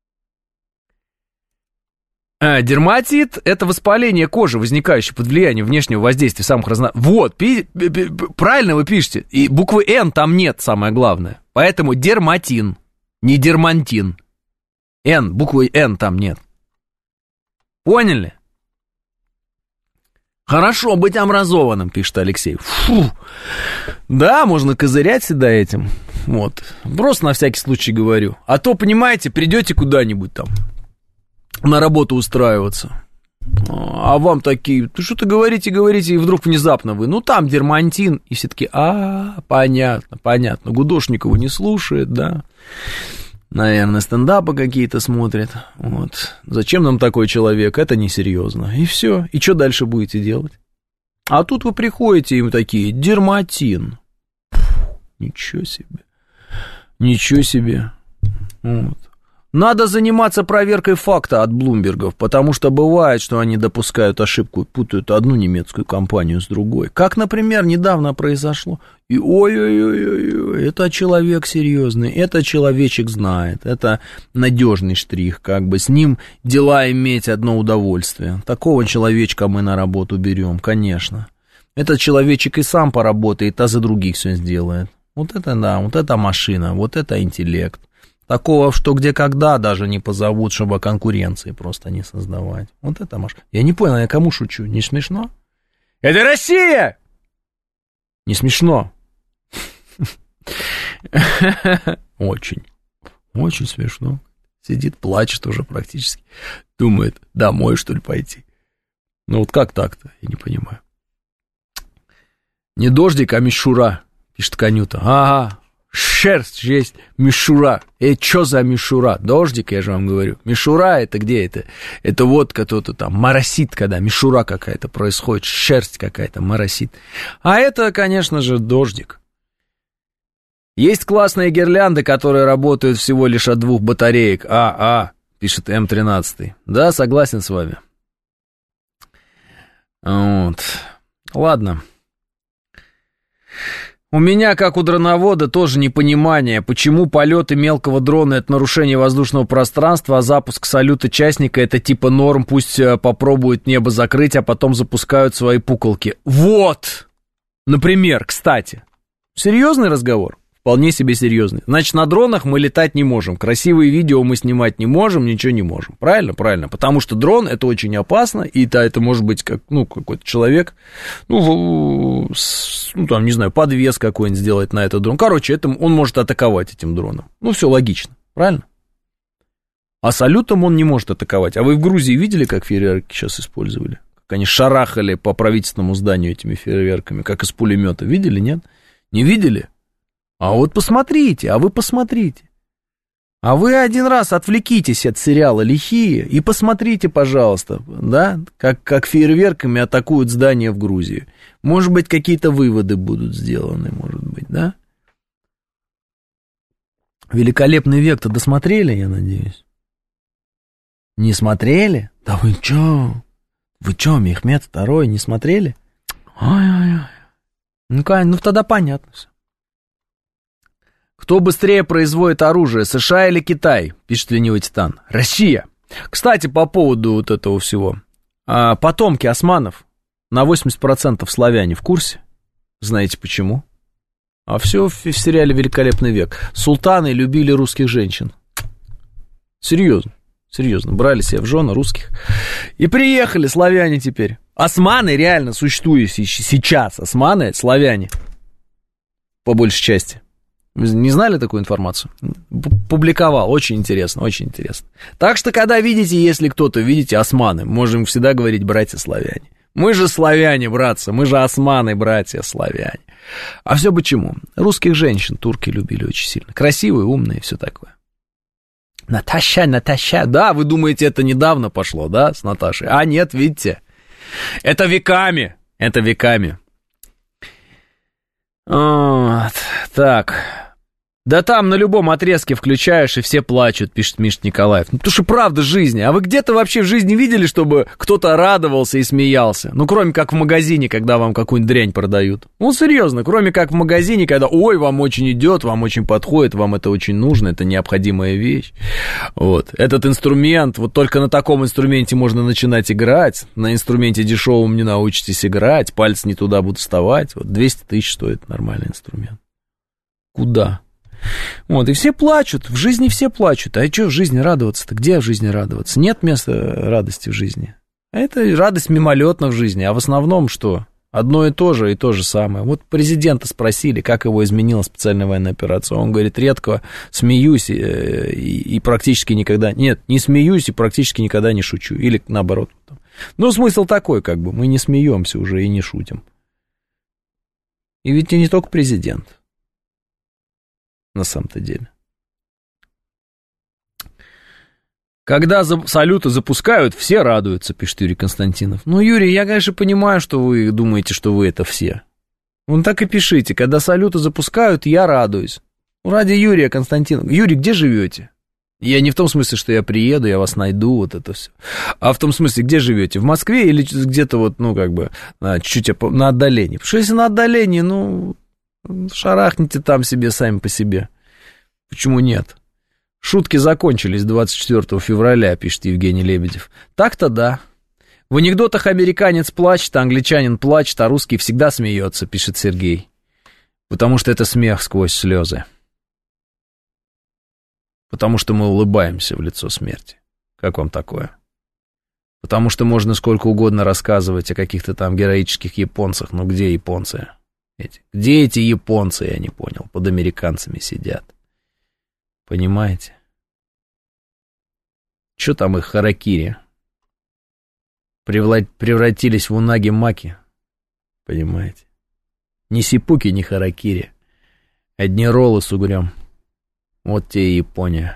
Speaker 2: Дерматит – это воспаление кожи, возникающее под влиянием внешнего воздействия самых разнообразных. Вот, правильно вы пишете. И буквы «Н» там нет, самое главное. Поэтому дерматин, не дермантин. «Н», буквы «Н» там нет. Поняли? Хорошо быть образованным, пишет Алексей. Фу. Да, можно козырять всегда этим. Вот. Просто на всякий случай говорю. А то, понимаете, придете куда-нибудь там на работу устраиваться, а вам такие, ты что-то говорите, и вдруг внезапно вы, ну там дермантин, и все таки, понятно, Гудошникова не слушает, да, наверное, стендапы какие-то смотрят, вот, зачем нам такой человек, это несерьезно, и все, и что дальше будете делать? А тут вы приходите, им такие, дерматин, ничего себе, вот. Надо заниматься проверкой факта от Блумбергов, потому что бывает, что они допускают ошибку и путают одну немецкую компанию с другой. Как, например, недавно произошло. И ой-ой-ой, это человек серьезный, это человечек знает, это надежный штрих, как бы с ним дела иметь одно удовольствие. Такого человечка мы на работу берем, конечно. Этот человечек и сам поработает, а за других все сделает. Вот это да, вот это машина, вот это интеллект. Такого, что где когда даже не позовут, чтобы конкуренции просто не создавать. Вот это машина. Я не понял, я кому шучу? Не смешно? Это Россия! Не смешно. Очень смешно. Сидит, плачет уже практически. Думает, домой, что ли, пойти. Ну вот как так-то? Я не понимаю. Не дождик, а мишура, пишет Конюта. Ага. Шерсть есть, мишура. Что за мишура? Дождик, я же вам говорю. Мишура это где это? Это вот кто-то там моросит, когда мишура какая-то происходит, шерсть какая-то моросит. А это, конечно же, дождик. Есть классные гирлянды, которые работают всего лишь от 2 батареек. Пишет М13. Да, согласен с вами. Вот. Ладно. У меня, как у дроновода, тоже непонимание, почему полеты мелкого дрона — это нарушение воздушного пространства, а запуск салюта частника — это типа норм, пусть попробуют небо закрыть, а потом запускают свои пуколки. Вот! Например, кстати. Серьезный разговор? Вполне себе серьезный. Значит, на дронах мы летать не можем, красивые видео мы снимать не можем, ничего не можем. Правильно? Правильно. Потому что дрон — это очень опасно, и да, это может быть как, какой-то человек, там, не знаю, подвес какой-нибудь сделать на этот дрон. Короче, он может атаковать этим дроном. Все логично. Правильно? А салютом он не может атаковать. А вы в Грузии видели, как фейерверки сейчас использовали? Как они шарахали по правительственному зданию этими фейерверками, как из пулемета. Видели, нет? Не видели? А вот посмотрите, вы посмотрите. А вы один раз отвлекитесь от сериала «Лихие» и посмотрите, пожалуйста, да, как фейерверками атакуют здания в Грузии. Может быть, какие-то выводы будут сделаны, может быть, да? «Великолепный век»-то досмотрели, я надеюсь? Не смотрели? Да вы чё? Вы чё, Мехмед II не смотрели? Ой-ой-ой. Ну тогда понятно все. Кто быстрее производит оружие, США или Китай? Пишет ленивый Титан. Россия. Кстати, по поводу вот этого всего. Потомки османов на 80% славяне в курсе? Знаете почему? А все в сериале «Великолепный век». Султаны любили русских женщин. Серьезно. Брали себе в жены русских. И приехали славяне теперь. Османы реально существуют сейчас. Османы, славяне. По большей части. Вы не знали такую информацию? Публиковал. Очень интересно. Так что, когда видите, если кто-то, видите, османы, можем всегда говорить братья-славяне. Мы же славяне, братцы, мы же османы, братья-славяне. А все почему? Русских женщин турки любили очень сильно. Красивые, умные и все такое. Наташа, да, вы думаете, это недавно пошло, да, с Наташей? А нет, видите, это веками. Вот, так, да там на любом отрезке включаешь, и все плачут, пишет Миша Николаев. Ну, потому что правда жизни. А вы где-то вообще в жизни видели, чтобы кто-то радовался и смеялся? Ну, кроме как в магазине, когда вам какую-нибудь дрянь продают. Ну, серьезно, кроме как в магазине, когда, ой, вам очень идет, вам очень подходит, вам это очень нужно, это необходимая вещь. Вот. Этот инструмент, вот только на таком инструменте можно начинать играть. На инструменте дешевом не научитесь играть, пальцы не туда будут вставать. Вот 200 тысяч стоит нормальный инструмент. Куда? Вот, и все плачут, в жизни все плачут. А что в жизни радоваться-то? Где в жизни радоваться? Нет места радости в жизни. Это радость мимолетна в жизни, а в основном что? Одно и то же самое. Вот президента спросили, как его изменила специальная военная операция. Он говорит, редко смеюсь и практически никогда... Нет, не смеюсь и практически никогда не шучу. Или наоборот. Ну, смысл такой, как бы, мы не смеемся уже и не шутим. И ведь не только президент. На самом-то деле. Когда салюты запускают, все радуются, пишет Юрий Константинов. Ну, Юрий, я, конечно, понимаю, что вы думаете, что вы это все. Вон так и пишите. Когда салюты запускают, я радуюсь. Ради Юрия Константинова. Юрий, где живете? Я не в том смысле, что я приеду, я вас найду, вот это все. А в том смысле, где живете? В Москве или где-то вот, ну, как бы, чуть-чуть на отдалении? Потому что если на отдалении, ну... Шарахните там себе сами по себе. Почему нет? Шутки закончились 24 февраля, пишет Евгений Лебедев. Так-то да. В анекдотах американец плачет, а англичанин плачет, а русский всегда смеется, пишет Сергей. Потому что это смех сквозь слезы. Потому что мы улыбаемся в лицо смерти. Как вам такое? Потому что можно сколько угодно рассказывать о каких-то там героических японцах, но где японцы? Где эти японцы, я не понял, под американцами сидят? Понимаете? Что там их харакири? Превратились в унаги-маки? Понимаете? Ни сипуки, ни харакири. Одни роллы с угрем. Вот те и Япония.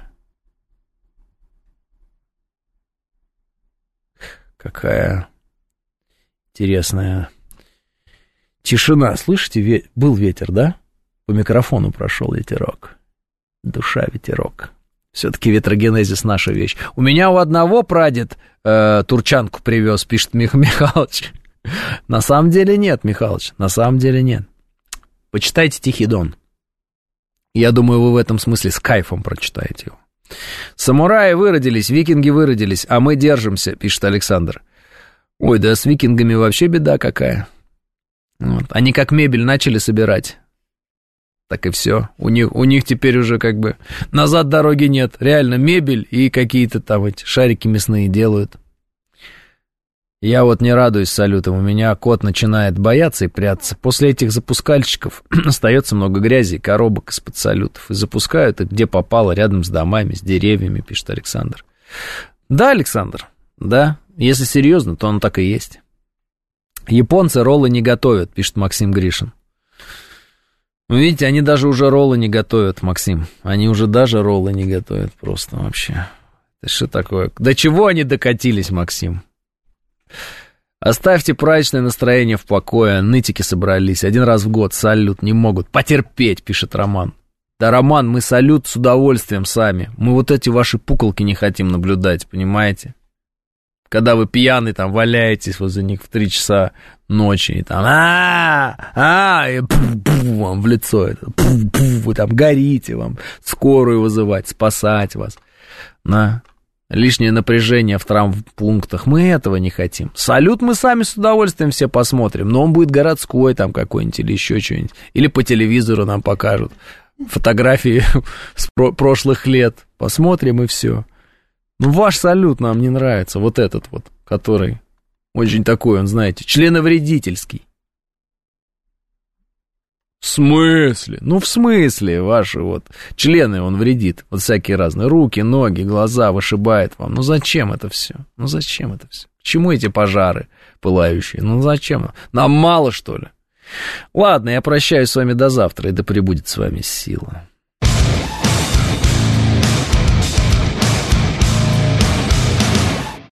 Speaker 2: Какая интересная... Тишина, слышите, был ветер, да? По микрофону прошел ветерок. Душа ветерок. Все-таки ветрогенезис наша вещь. У меня у одного прадед турчанку привез, пишет Михалыч. На самом деле нет, Михалыч, на самом деле нет. Почитайте Тихий Дон. Я думаю, вы в этом смысле с кайфом прочитаете его. Самураи выродились, викинги выродились, а мы держимся, пишет Александр. Ой, да с викингами вообще беда какая. Вот. Они как мебель начали собирать, так и все. У них теперь уже как бы назад дороги нет. Реально мебель и какие-то там эти шарики мясные делают. Я вот не радуюсь салютам. У меня кот начинает бояться и прятаться. После этих запускальщиков остается много грязи и коробок из-под салютов. И запускают их где попало, рядом с домами, с деревьями, пишет Александр. Да, Александр, да. Если серьезно, то оно так и есть. Японцы роллы не готовят, пишет Максим Гришин. Вы видите, они даже уже роллы не готовят, Максим. Они уже даже роллы не готовят просто вообще. Это что такое? До чего они докатились, Максим? Оставьте праздничное настроение в покое. Нытики собрались. Один раз в год салют не могут потерпеть, пишет Роман. Да, Роман, мы салют с удовольствием сами. Мы вот эти ваши пуколки не хотим наблюдать, понимаете? Когда вы пьяный там валяетесь возле них в 3 часа ночи, и там и вам в лицо это, вы там горите, вам скорую вызывать, спасать вас. лишнее напряжение в травмпунктах. Мы этого не хотим. Салют мы сами с удовольствием все посмотрим, но он будет городской там какой-нибудь или еще что-нибудь. Или по телевизору нам покажут фотографии с прошлых лет. Посмотрим и все. Ну, ваш салют нам не нравится, вот этот вот, который очень такой, он, знаете, членовредительский. В смысле? Ну, в смысле, ваши вот члены он вредит, вот всякие разные, руки, ноги, глаза вышибает вам. Ну, зачем это все? Ну, зачем это все? К чему эти пожары пылающие? Ну, зачем? Нам мало, что ли? Ладно, я прощаюсь с вами до завтра, и да пребудет с вами сила.